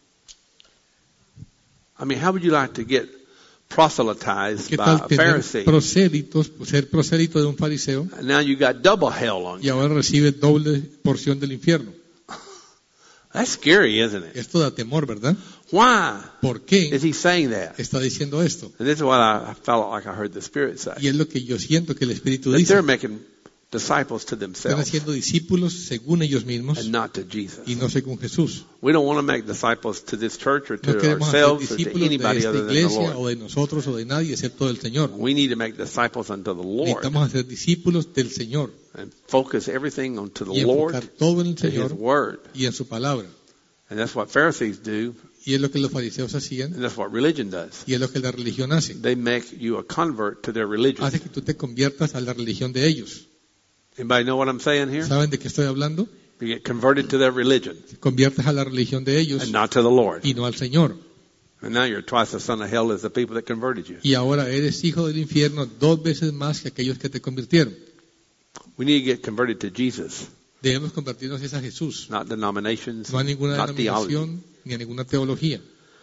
I mean, how would you like to get proselytized ¿Qué by tal a tener Pharisee? prosélitos, ser prosélito de un fariseo, And now you got double hell on y you. ahora recibe doble porción del infierno? That's scary, isn't it? Esto da temor, ¿verdad? Why ¿Por qué is he saying that? está diciendo esto? And this is what I felt like I heard the Spirit say. Y es lo que yo siento que el Espíritu That dice. they're making disciples to Están themselves haciendo discípulos según ellos mismos and not to Jesus. y no según Jesús. We don't want to make disciples to this church or No to queremos hacer ourselves or to discípulos de anybody esta other than the iglesia Lord. o de nosotros o de nadie excepto del Señor. We need to make disciples unto the Lord Necesitamos hacer discípulos del Señor and focus everything onto the y Lord enfocar todo en el and His Señor Word. y en su palabra. And that's what Pharisees do, Y es lo que los fariseos hacían and that's what religion does. y es lo que la religión hace. They make you a convert to their religion. Hace que tú te conviertas a la religión de ellos. Anybody know what I'm saying here? ¿Saben de qué estoy hablando? You get converted to their religion Te conviertas a la religión de ellos and not to the Lord. y no al Señor. And now you're twice the son of hell as the people that converted you. Y ahora eres hijo del infierno 2 veces más que aquellos que te convirtieron. We need to get converted to Jesus, Debemos convertirnos a Jesús, not denominations, no a ninguna not theology. denominación ni a ninguna teología.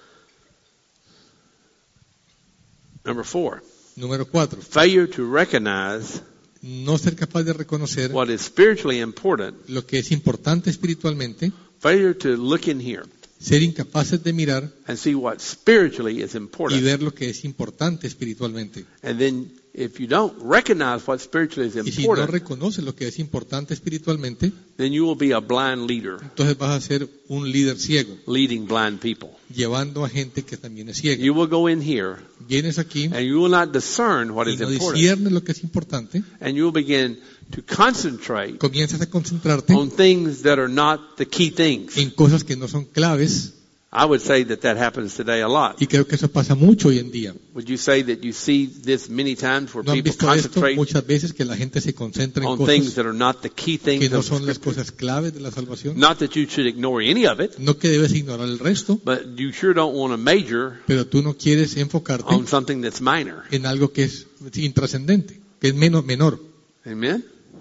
Number 4, Número 4. failure to recognize No ser capaz de reconocer what is spiritually important, lo que es importante espiritualmente, failure to look in here ser incapaces de mirar and see what spiritually is y important. ver lo que es importante espiritualmente. And then if you don't recognize what spiritually is Y si no important, reconoces lo que es importante espiritualmente, then you will be a blind leader, entonces vas a ser un líder ciego, leading blind people. llevando a gente que también es ciega. You will go in here Vienes aquí and you will not discern what y is no important. disciernes lo que es importante, And you will begin to concentrate comienzas a concentrarte on things that are not the key things. en cosas que no son claves I would say that happens today a lot. Y creo que eso pasa mucho hoy en día. Would you say that you see this many times where ¿No han people visto esto concentrate muchas veces, que la gente se concentra en on things cosas that are not the key que things no of son las Scripture? cosas claves de la salvación? Not that you should ignore any of it, No que debes ignorar el resto, but you sure don't want to major pero tú no quieres enfocarte on something that's minor. en algo que es intrascendente, que es menor. Amen?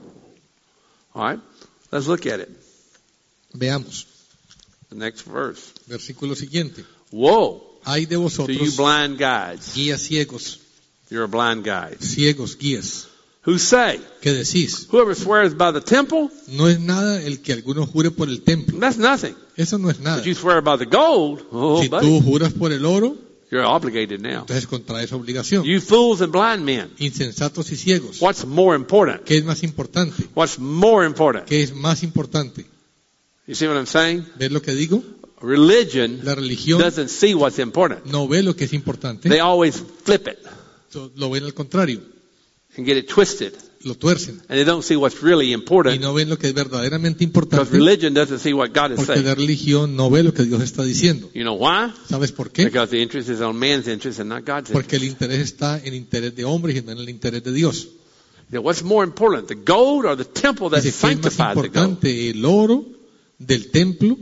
All right. Let's look at it. Veamos, The next verse. versículo siguiente. Woe Hay de to you vosotros blind guides. guías ciegos, You're a blind guide. ciegos guías, Who say, que decís, whoever swears by the temple, no es nada el que alguno jure por el templo. that's nothing. Eso no es nada. But you swear by the gold, oh, Si buddy, tú juras por el oro, you're obligated now. entonces contraes obligación. You fools and blind men. Insensatos y ciegos. What's more important? ¿Qué es más importante? What's more important? ¿Qué es más importante? You see what I'm saying? ¿Ves lo que digo? Religion La religión doesn't see what's important. no ve lo que es importante, They always flip it lo ven al contrario, and get it twisted. lo tuercen And they don't see what's really y important no ven lo que es verdaderamente because importante, religion doesn't see what God is porque saying. la religión no ve lo que Dios está diciendo. You know why? ¿Sabes por qué? Because the interest is on man's interest and not God's Porque interest. el interés está en el interés de hombres y no en el interés de Dios. Now, what's more important, the gold or the temple that Dice, ¿qué es más sanctified the gold? importante, el oro del templo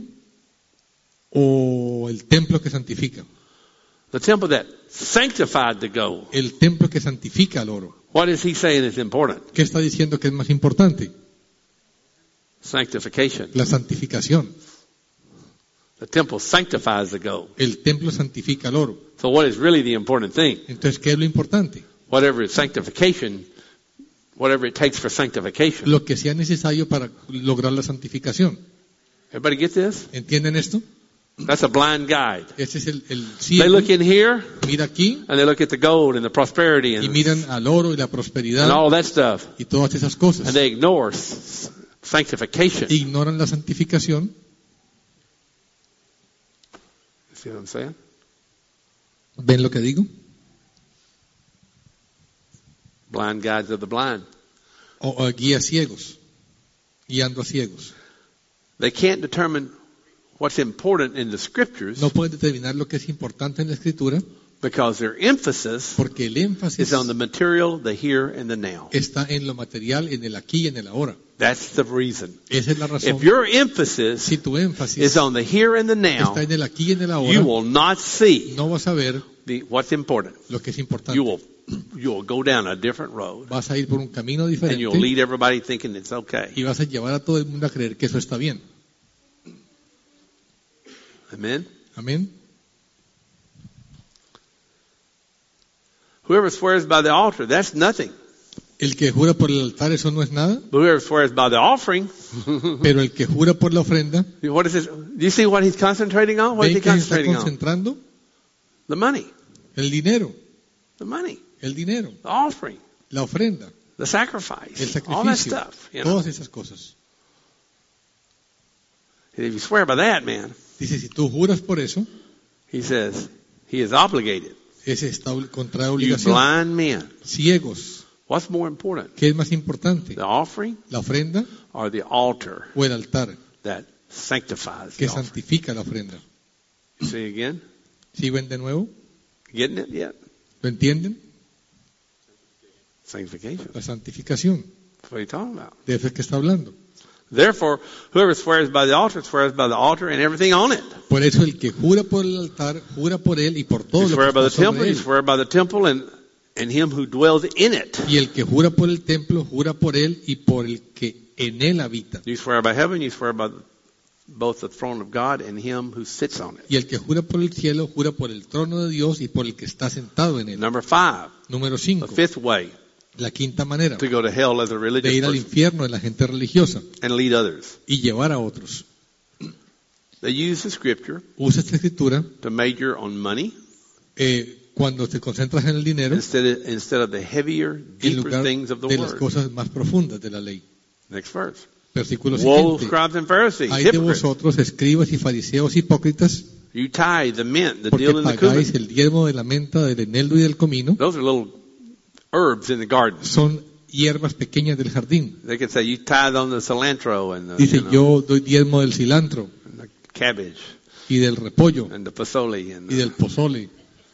o el templo que santifica? The temple that sanctified the gold. El templo que santifica al oro. What is he saying is important? ¿Qué está diciendo que es más importante? Sanctification. La santificación. The temple sanctifies the gold. El templo santifica al oro. So what is really the important thing? Entonces, ¿qué es lo importante? Whatever is sanctification, whatever it takes for sanctification. Lo que sea necesario para lograr la santificación. Everybody get this? ¿Entienden esto? That's a blind guide. Ese es el They ciego. look in here Mira aquí and they look at the gold and the prosperity y and miran al oro y la prosperidad all that stuff, y todas esas cosas. and they ignore sanctification. Ignoran la santificación. See what I'm saying? ¿Ven lo que digo? Blind guides of the blind. O guías ciegos, guiando a ciegos. They can't determine what's important in the scriptures No pueden determinar lo que es importante en la escritura because their emphasis porque el énfasis is on the material, the here and the now. está en lo material, en el aquí y en el ahora. That's the reason. Esa es la razón. If your emphasis Si tu énfasis is on the here and the now, está en el aquí y en el you ahora, will not see no vas a ver what's important. lo que es importante. You will go down a different road Vas a ir por un camino and diferente you'll lead everybody thinking it's okay. y vas a llevar a todo el mundo a creer que eso está bien. Amen? Amén. Whoever swears by the altar, that's nothing. El que jura por el altar, eso no es nada, But whoever swears by the offering, pero el que jura por la ofrenda, what is this? Do you see what he's concentrating on? What is ¿ven he que se está concentrating on? concentrando? The money. El dinero, The money. el dinero, The offering. la ofrenda, The sacrifice. el All that sacrificio, stuff. You know? todas esas cosas. If you swear by that, man, Dice, si tú juras por eso, he says, he is obligated. ese está contra You obligación. blind men. Ciegos, What's more important? ¿qué es más importante? The offering ¿La ofrenda or the altar o el altar that sanctifies que the offering? santifica la ofrenda? See again? ¿Sí ven de nuevo? Getting it yet? ¿Lo entienden? Sanctification. La santificación. That's what he's talking about. De eso es que está hablando. Therefore, whoever swears by the altar and everything on it. Por eso el que jura por el altar, jura por él y por todo You lo swear que by the está sobre temple, you él. swear by the temple and him who dwells in it. Y el que jura por el templo, jura por él y por el que en él habita. You swear by heaven, you swear by both the throne of God and him who sits on it. Y el que jura por el cielo, jura por el trono de Dios y por el que está sentado en él. Number 5, Número the 5, fifth way la quinta manera to go to hell as a de religious ir al person infierno en la gente religiosa and lead others. y llevar a otros. They use the scripture Usa esta escritura to major on money cuando te concentras en el dinero instead of the heavier, en deeper lugar things of the de las word. cosas más profundas de la ley. Next verse. Versículo Woe, siguiente. scribes and Pharisees, Hay de hypocrites. vosotros, escribas y fariseos hipócritas, You tithe the mint, the porque dill and the pagáis cumin. el diezmo de la menta, del eneldo y del comino. Those are little herbs in the garden. Son hierbas pequeñas del jardín. They could say you tithe on the cilantro and the, Dice, yo doy diezmo del cilantro, and the cabbage. y del repollo and the pozole and y del pozole.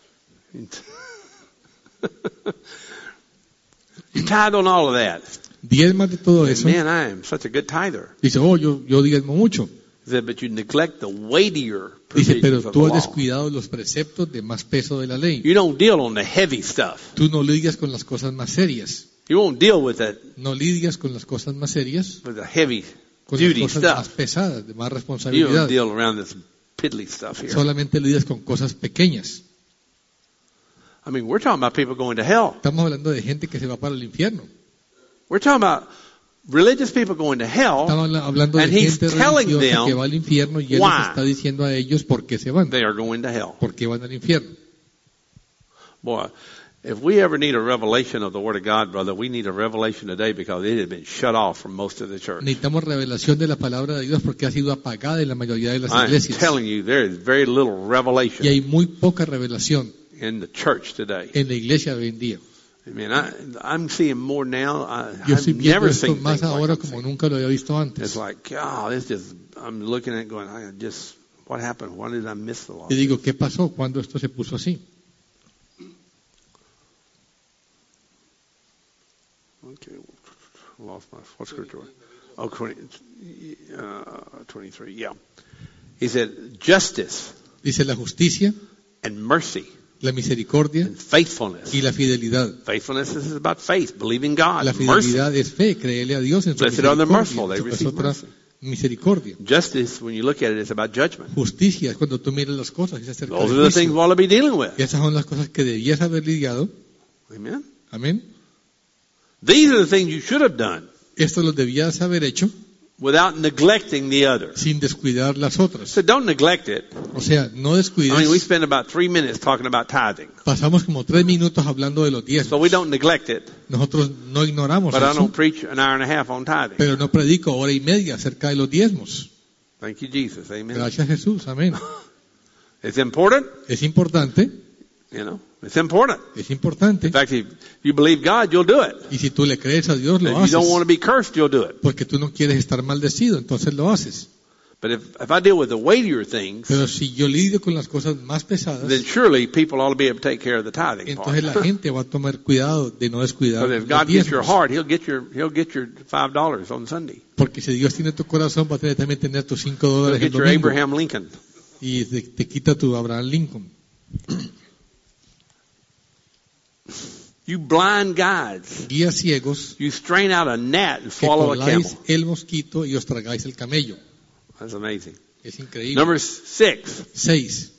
you tithe on all of that. Diezmas de todo eso. Man, I am such a good tither. Dice, yo diezmo mucho. He said, but you neglect the weightier Dice, pero provisions of the tú has law. descuidado los preceptos de más peso de la ley. You don't deal on the heavy stuff. Tú no lidias con las cosas más serias. You won't deal with that, No lidias con las cosas más serias, with the heavy con las duty cosas más stuff. pesadas, de más You don't responsabilidad. deal around this piddly stuff here. Solamente lidias con cosas pequeñas. I mean, we're talking about people going to hell. Estamos hablando de gente que se va para el infierno. We're talking about religious people going to hell. Estamos hablando de And he's gente telling religiosa them que va al infierno y él why les está diciendo a ellos por qué se van. They are going to hell. ¿Por qué van al infierno? Boy, if we ever need a revelation of the Word of God, brother, we need a revelation today because it has been shut off from most of the church. Necesitamos revelación de la palabra de Dios porque ha sido apagada en la mayoría de las I'm iglesias. telling you, there is very little Y revelation hay muy poca revelación in the church today. en la iglesia de hoy en día. I mean, I'm seeing more now. Yo I've estoy viendo never esto seen más things ahora like como this. nunca lo había visto antes. It's like, God, it's just, I'm looking at it going, what happened? Why did I miss the law? Y digo, ¿qué pasó cuando esto se puso así? Okay, lost my, what scripture? Oh, 23, yeah. He said, justice Dice la justicia, and mercy la misericordia and faithfulness. y la fidelidad. Faithfulness is about faith, believing God. La Mercy. fidelidad es fe, creerle a Dios en su Blessed are the merciful, misericordia. they Es receive otra mercy. misericordia. Justice, when you look at it, is about judgment. Justicia es cuando tú miras las cosas y se acerca Those del are the things we juicio. ought to be dealing with. Y esas son las cosas que debías haber lidiado. Amen. Amén. These are the things you should have done Esto lo debías haber hecho without neglecting the others. sin descuidar las otras. So don't neglect it. O sea, no I descuides. mean, we spend about 3 minutes talking about tithing. Pasamos como 3 minutos hablando de los So diezmos. we don't neglect it, Nosotros no ignoramos but I eso, don't preach an hour and a half on tithing. pero no predico hora y media acerca de los diezmos. Thank you, Jesus. Amen. Gracias Jesús, amén. It's important, Es importante, you know. It's important. es importante. In fact, if you believe God, you'll do it. Y si tú le crees a Dios, If lo you haces. don't want to be cursed, you'll do it. Porque tú no quieres estar maldecido, entonces lo haces. But if I deal with the weightier things, Pero si yo lidio con las cosas más pesadas, then surely people ought to be able to take care of the tithing entonces la part. gente va a tomar cuidado de no descuidar Because if los God gets your diezmos. heart, He'll get your $5 on Sunday. Porque si Dios tiene tu corazón, va a tener también tener tus $5 He'll el get your domingo. Abraham Lincoln. Y te quita tu Abraham Lincoln. You blind guides. Guías ciegos, You strain out a gnat and que swallow a camel. coláis el mosquito y os tragáis el camello. That's amazing. Es increíble. Number 6. 6.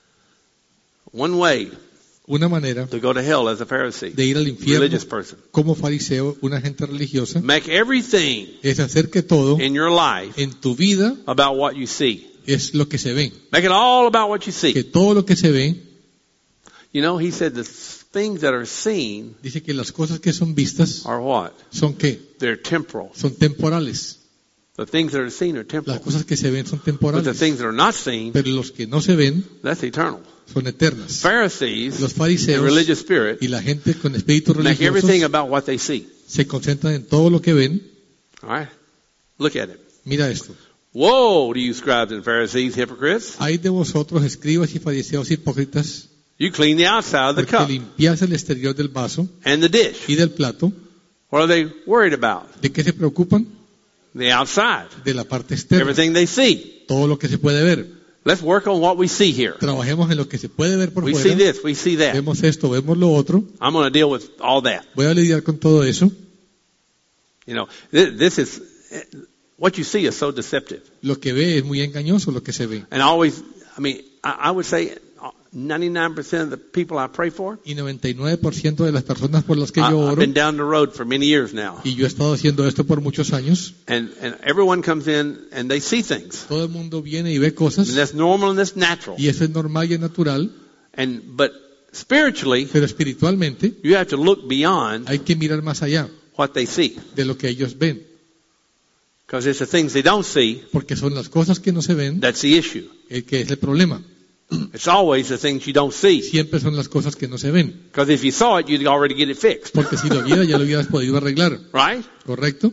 One way Una manera to go to hell as a Pharisee, de ir al infierno religious person. como fariseo, una gente religiosa, Make everything es hacer que todo in your life en tu vida about what you see. es lo que se ve. Make it all about what you see. Que todo lo que se ve, You know, he said the things that are seen dice que las cosas que son vistas are what? son ¿qué? They're temporal. Son temporales. The things that are seen are Las temporal. cosas que se ven son But the temporales. things that are not seen, Pero los que no se ven that's eternal. son eternas. Pharisees, Los the fariseos religious spirit, y la gente con espíritu make everything religioso about what they see. se concentran en todo lo que ven. All right? Look at it. Mira esto. Woe to you scribes and Pharisees, hypocrites. Hay de vosotros, escribas y fariseos hipócritas, You clean the outside of the porque cup limpiáis el exterior del vaso and the dish. y del plato. What are they worried about? ¿De qué se preocupan? The outside. De la parte externa. Everything they see. Todo lo que se puede ver. Let's work on what we see here. Trabajemos en lo que se puede ver por We see fuera. this, we see that. Vemos esto, vemos lo otro. I'm going to deal with all that. Voy a lidiar con todo eso. You know, this is, what you see is so deceptive. Lo que ve es muy engañoso lo que se ve. And always, I mean, I would say 99% of the people I pray for, Y 99% de las personas por las que yo I've oro, been down the road for many years now. y yo he estado haciendo esto por muchos años, And everyone comes in and they see things. todo el mundo viene y ve cosas, And that's normal and that's natural. y eso es normal y es natural, But spiritually, pero espiritualmente you have to look beyond hay que mirar más allá what they see. de lo que ellos ven, Because it's the things they don't see porque son las cosas que no se ven that's the issue. el que es el problema. It's always the things you don't see. Siempre son las cosas que no se ven, Because if you saw it, you'd already get it fixed. porque si lo viera ya lo hubieras podido arreglar, Right? ¿correcto?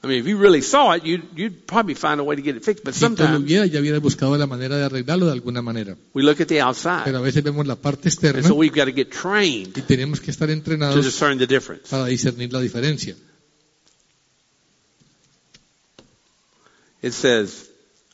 I mean, if you really saw it, you'd probably find a way to get it fixed. But Si tú lo sometimes vieras, ya hubieras buscado la manera de arreglarlo de alguna manera. we look at the outside. Pero a veces vemos la parte And externa so we've got to get trained y tenemos que estar to entrenados discern the difference. para discernir la diferencia. It says,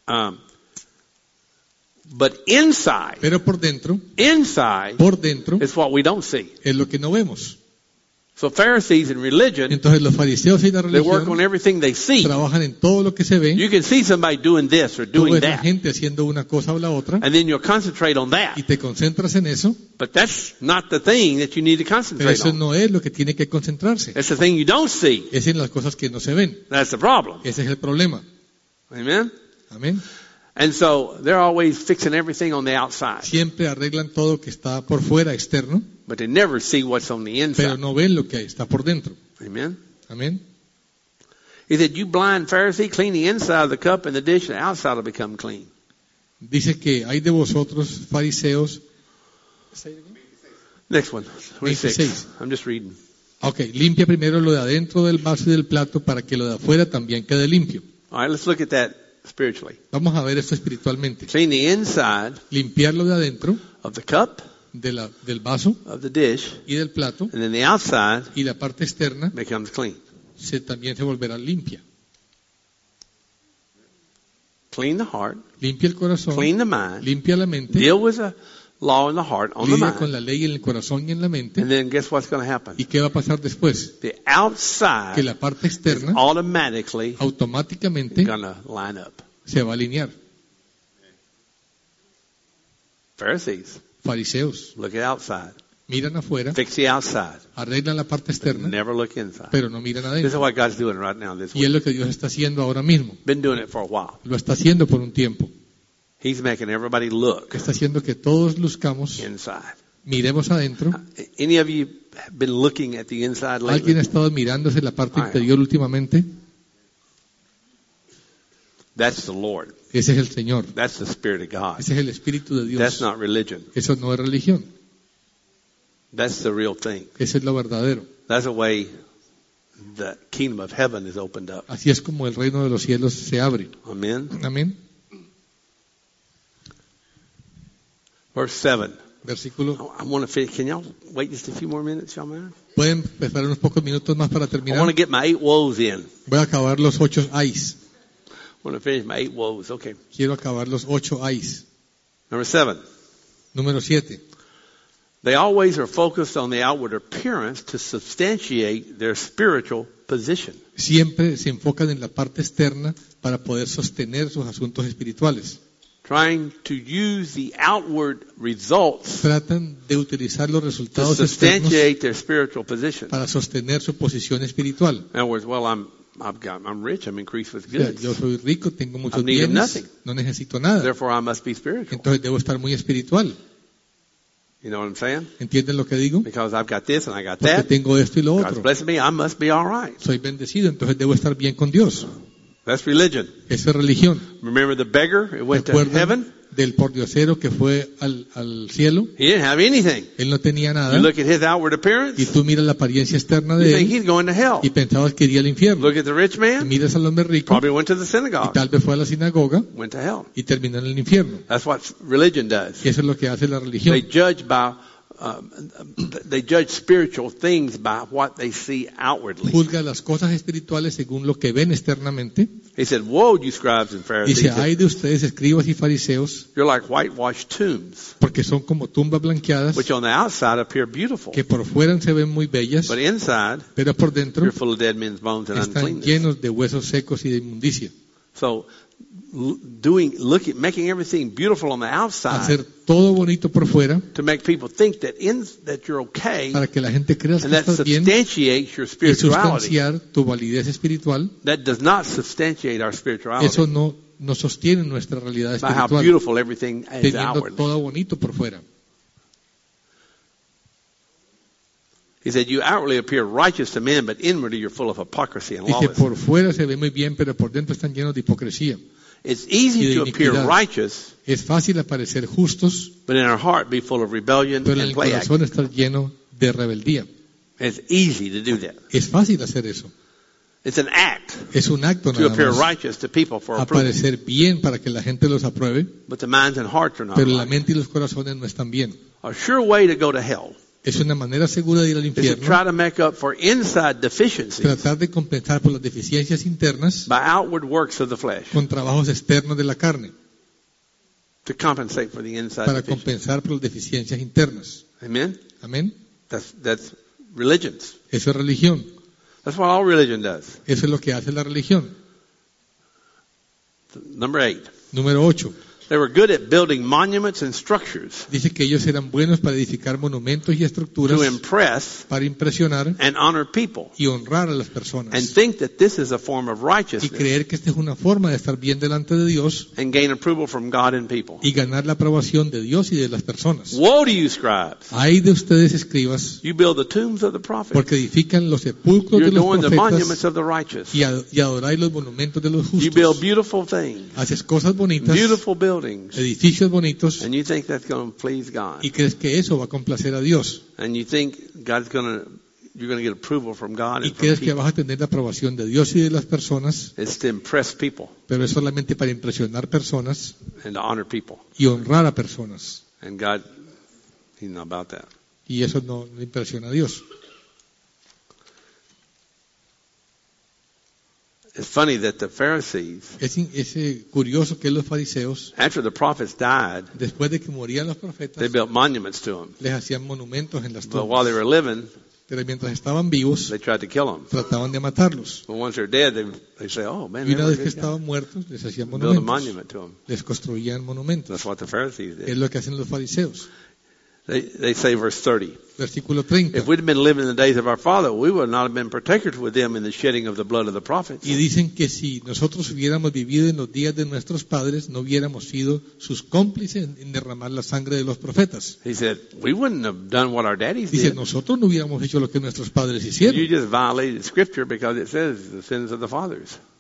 but inside Pero por dentro is what we don't see. es lo que no vemos. So Pharisees in religion, Entonces los fariseos y la they work on religión everything they see. trabajan en todo lo que se ve. You can see somebody doing this or Tú doing ves la that, gente haciendo una cosa o la otra and then you'll concentrate on that. y te concentras en eso, But that's not the thing that you need to pero concentrate eso on. no es lo que tiene que concentrarse. That's the thing you don't see. Es en las cosas que no se ven. That's the problem. Ese es el problema. Amen? Amén. And so they're always fixing everything on the outside, Siempre arreglan todo que está por fuera, externo, but they never see what's on the pero inside. no ven lo que está por dentro. Amen? Amén. He said, you blind Pharisee, clean the inside of the cup and the dish, and the outside will become clean. Dice que hay de vosotros, fariseos. Next one, 26. 26. I'm just reading. Ok, limpia primero lo de adentro del vaso y del plato para que lo de afuera también quede limpio. All right, let's look at that spiritually. Vamos a ver esto espiritualmente. Clean the inside Limpiar lo de adentro of the cup, del vaso of the dish, y del plato, and then the outside y la parte externa becomes clean. también se volverá limpia. Clean the heart, Limpia el corazón, clean the mind, limpia la mente, deal with the law in the heart, on the lidia con mind, la ley en el corazón y en la mente. and then guess what's going to happen? ¿Y qué va a pasar después? The Que outside la parte is externa automatically automáticamente going to line up. se va a alinear. Pharisees, Fariseos look at outside. miran afuera, Fix the outside. arreglan la parte externa, Never look inside. pero no miran This is adentro. what God's doing right now this Y es week. lo que Dios está haciendo ahora mismo. Been doing it for a while. Lo está haciendo por un tiempo. He's making everybody look Está haciendo que todos luzcamos, inside. miremos adentro. Any of you have been looking at the inside ¿Alguien lately? ha estado mirándose la parte Ay. interior últimamente? That's the Lord. Ese es el Señor. That's the Spirit of God. Ese es el Espíritu de That's Dios. not religion. Eso no es religión. That's the real thing. Eso es lo verdadero. That's the way the kingdom of heaven is opened up. Así es como el reino de los cielos se abre. Amen. Amén. Verse 7. Versículo. I want to finish. Can y'all wait just a few more minutes, y'all mind? Pueden esperar unos pocos minutos más para I terminar. want to get my 8 woes in. Voy a acabar los 8 ayes. I want to finish my 8 woes. Okay. Quiero acabar los 8 ayes. Number 7. Número 7. They always are focused on the outward appearance to substantiate their spiritual position. Siempre se enfocan en la parte externa para poder sostener sus asuntos espirituales. Trying to use the outward results Tratan de utilizar los to resultados externos substantiate their spiritual position. para sostener su posición espiritual. In other words, well, I'm rich, I'm increased with O sea, goods. yo soy rico, tengo muchos I'm needing bienes, nothing. no necesito nada. Therefore, I must be spiritual. Entonces debo estar muy espiritual. You know what I'm saying? ¿Entienden lo que digo? Because I've got this and I got Porque that. tengo esto y lo God's otro. blessed me, I must be all right. Soy bendecido, entonces debo estar bien con Dios. That's religion. Eso es religión. Remember the beggar who went to ¿Recuerdan heaven? del pordiosero que fue al cielo? He didn't have anything. Él no tenía You nada. look at his outward appearance, Y tú miras la apariencia externa you de think él he's going to hell. y pensabas que iría al infierno. Look at the rich Y man, miras al hombre rico probably went to the y synagogue, tal vez fue a la sinagoga went to hell. y terminó en el infierno. That's what religion does. Eso es lo que hace la religión. They judge spiritual things by what they see outwardly. Juzga las cosas espirituales según lo que ven externamente. He said, woe, you scribes and Pharisees, Dice, ay de ustedes, escribas y fariseos, you're like whitewashed tombs, porque son como tumbas blanqueadas which on the outside appear beautiful, que por fuera se ven muy bellas, but inside pero por dentro you're full of dead men's bones and están uncleanness. llenos de huesos secos y de inmundicia. So, making everything beautiful on the outside Hacer todo bonito por fuera to make people think that you're okay, para que la gente crea and que that estás bien substantiates your y spirituality. sustanciar tu validez espiritual. That does not substantiate our spirituality Eso no sostiene nuestra realidad by how espiritual, beautiful everything is teniendo outwardly. todo bonito por fuera. He said, you outwardly appear righteous to men, but inwardly you're full of hypocrisy and Dice, lawlessness. por fuera se ve muy bien, pero por dentro están llenos de hipocresía. It's y easy de to appear iniquidad. righteous, Es fácil aparecer justos, but in our heart be full of rebellion pero en and el play corazón acting. estar lleno de rebeldía. It's easy to do that. Es fácil hacer eso. It's an act Es un acto to nada appear más. righteous to people for approval. Aparecer bien para que la gente los apruebe, But the minds and hearts are not pero la right. mente y los corazones no están bien. A sure way to go to hell Es una manera segura de ir al is to infierno, try to make up for inside deficiencies tratar de compensar por las deficiencias internas by outward works of the flesh, con trabajos externos de la carne, to compensate for the inside para deficiencies. compensar por las deficiencias internas. Amen? Amén. That's religions. Eso es religión. That's what all religion does. Eso es lo que hace la religión. Number 8. Número 8. They were good at building monuments and structures Dice que ellos eran buenos para edificar monumentos y estructuras to impress para impresionar and honor people y honrar a las and personas think that this is a form of y righteousness creer que esta es una forma de estar bien delante de Dios and gain approval from God and people. y ganar la aprobación de Dios y de las personas. Woe to you, scribes! Ay de ustedes, escribas, You build the tombs of the prophets. porque edifican los sepulcros You de los adorn the monuments profetas of the righteous. y adoráis los monumentos de los You build justos. beautiful things, Haces cosas bonitas, beautiful buildings, edificios bonitos, and you think that's going to please God. y crees que eso va a complacer a Dios. And you think you're going to get approval from God Y and from crees que people. vas a tener la aprobación de Dios y de las personas, It's to impress people pero es solamente para impresionar personas and to honor people. y honrar a personas. And God, He's not about that. Y eso no impresiona a Dios. It's funny that the Pharisees, Es curioso que los fariseos, after the prophets died, después de que morían los profetas, they built monuments to them. les hacían monumentos en las But while they tumbas. were living, Pero mientras estaban vivos, they tried to kill them. trataban de matarlos. But once they're dead, they say, "Oh man, Y they una were vez que good guys." estaban muertos, les hacían Build a monumentos. monument to them. Les construían monumentos. That's what the Pharisees Es did. lo que hacen los fariseos. They say, verse 30. Versículo 30. If we'd been living in the days of our father, we would not have been partakers with them in the shedding of the blood of the prophets. Y dicen que si nosotros hubiéramos vivido en los días de nuestros padres, no hubiéramos sido sus cómplices en derramar la sangre de los profetas. He said, we wouldn't have done what our daddies Dice, did. nosotros no hubiéramos hecho lo que nuestros padres You hicieron. just violated Scripture because it says the sins of the fathers.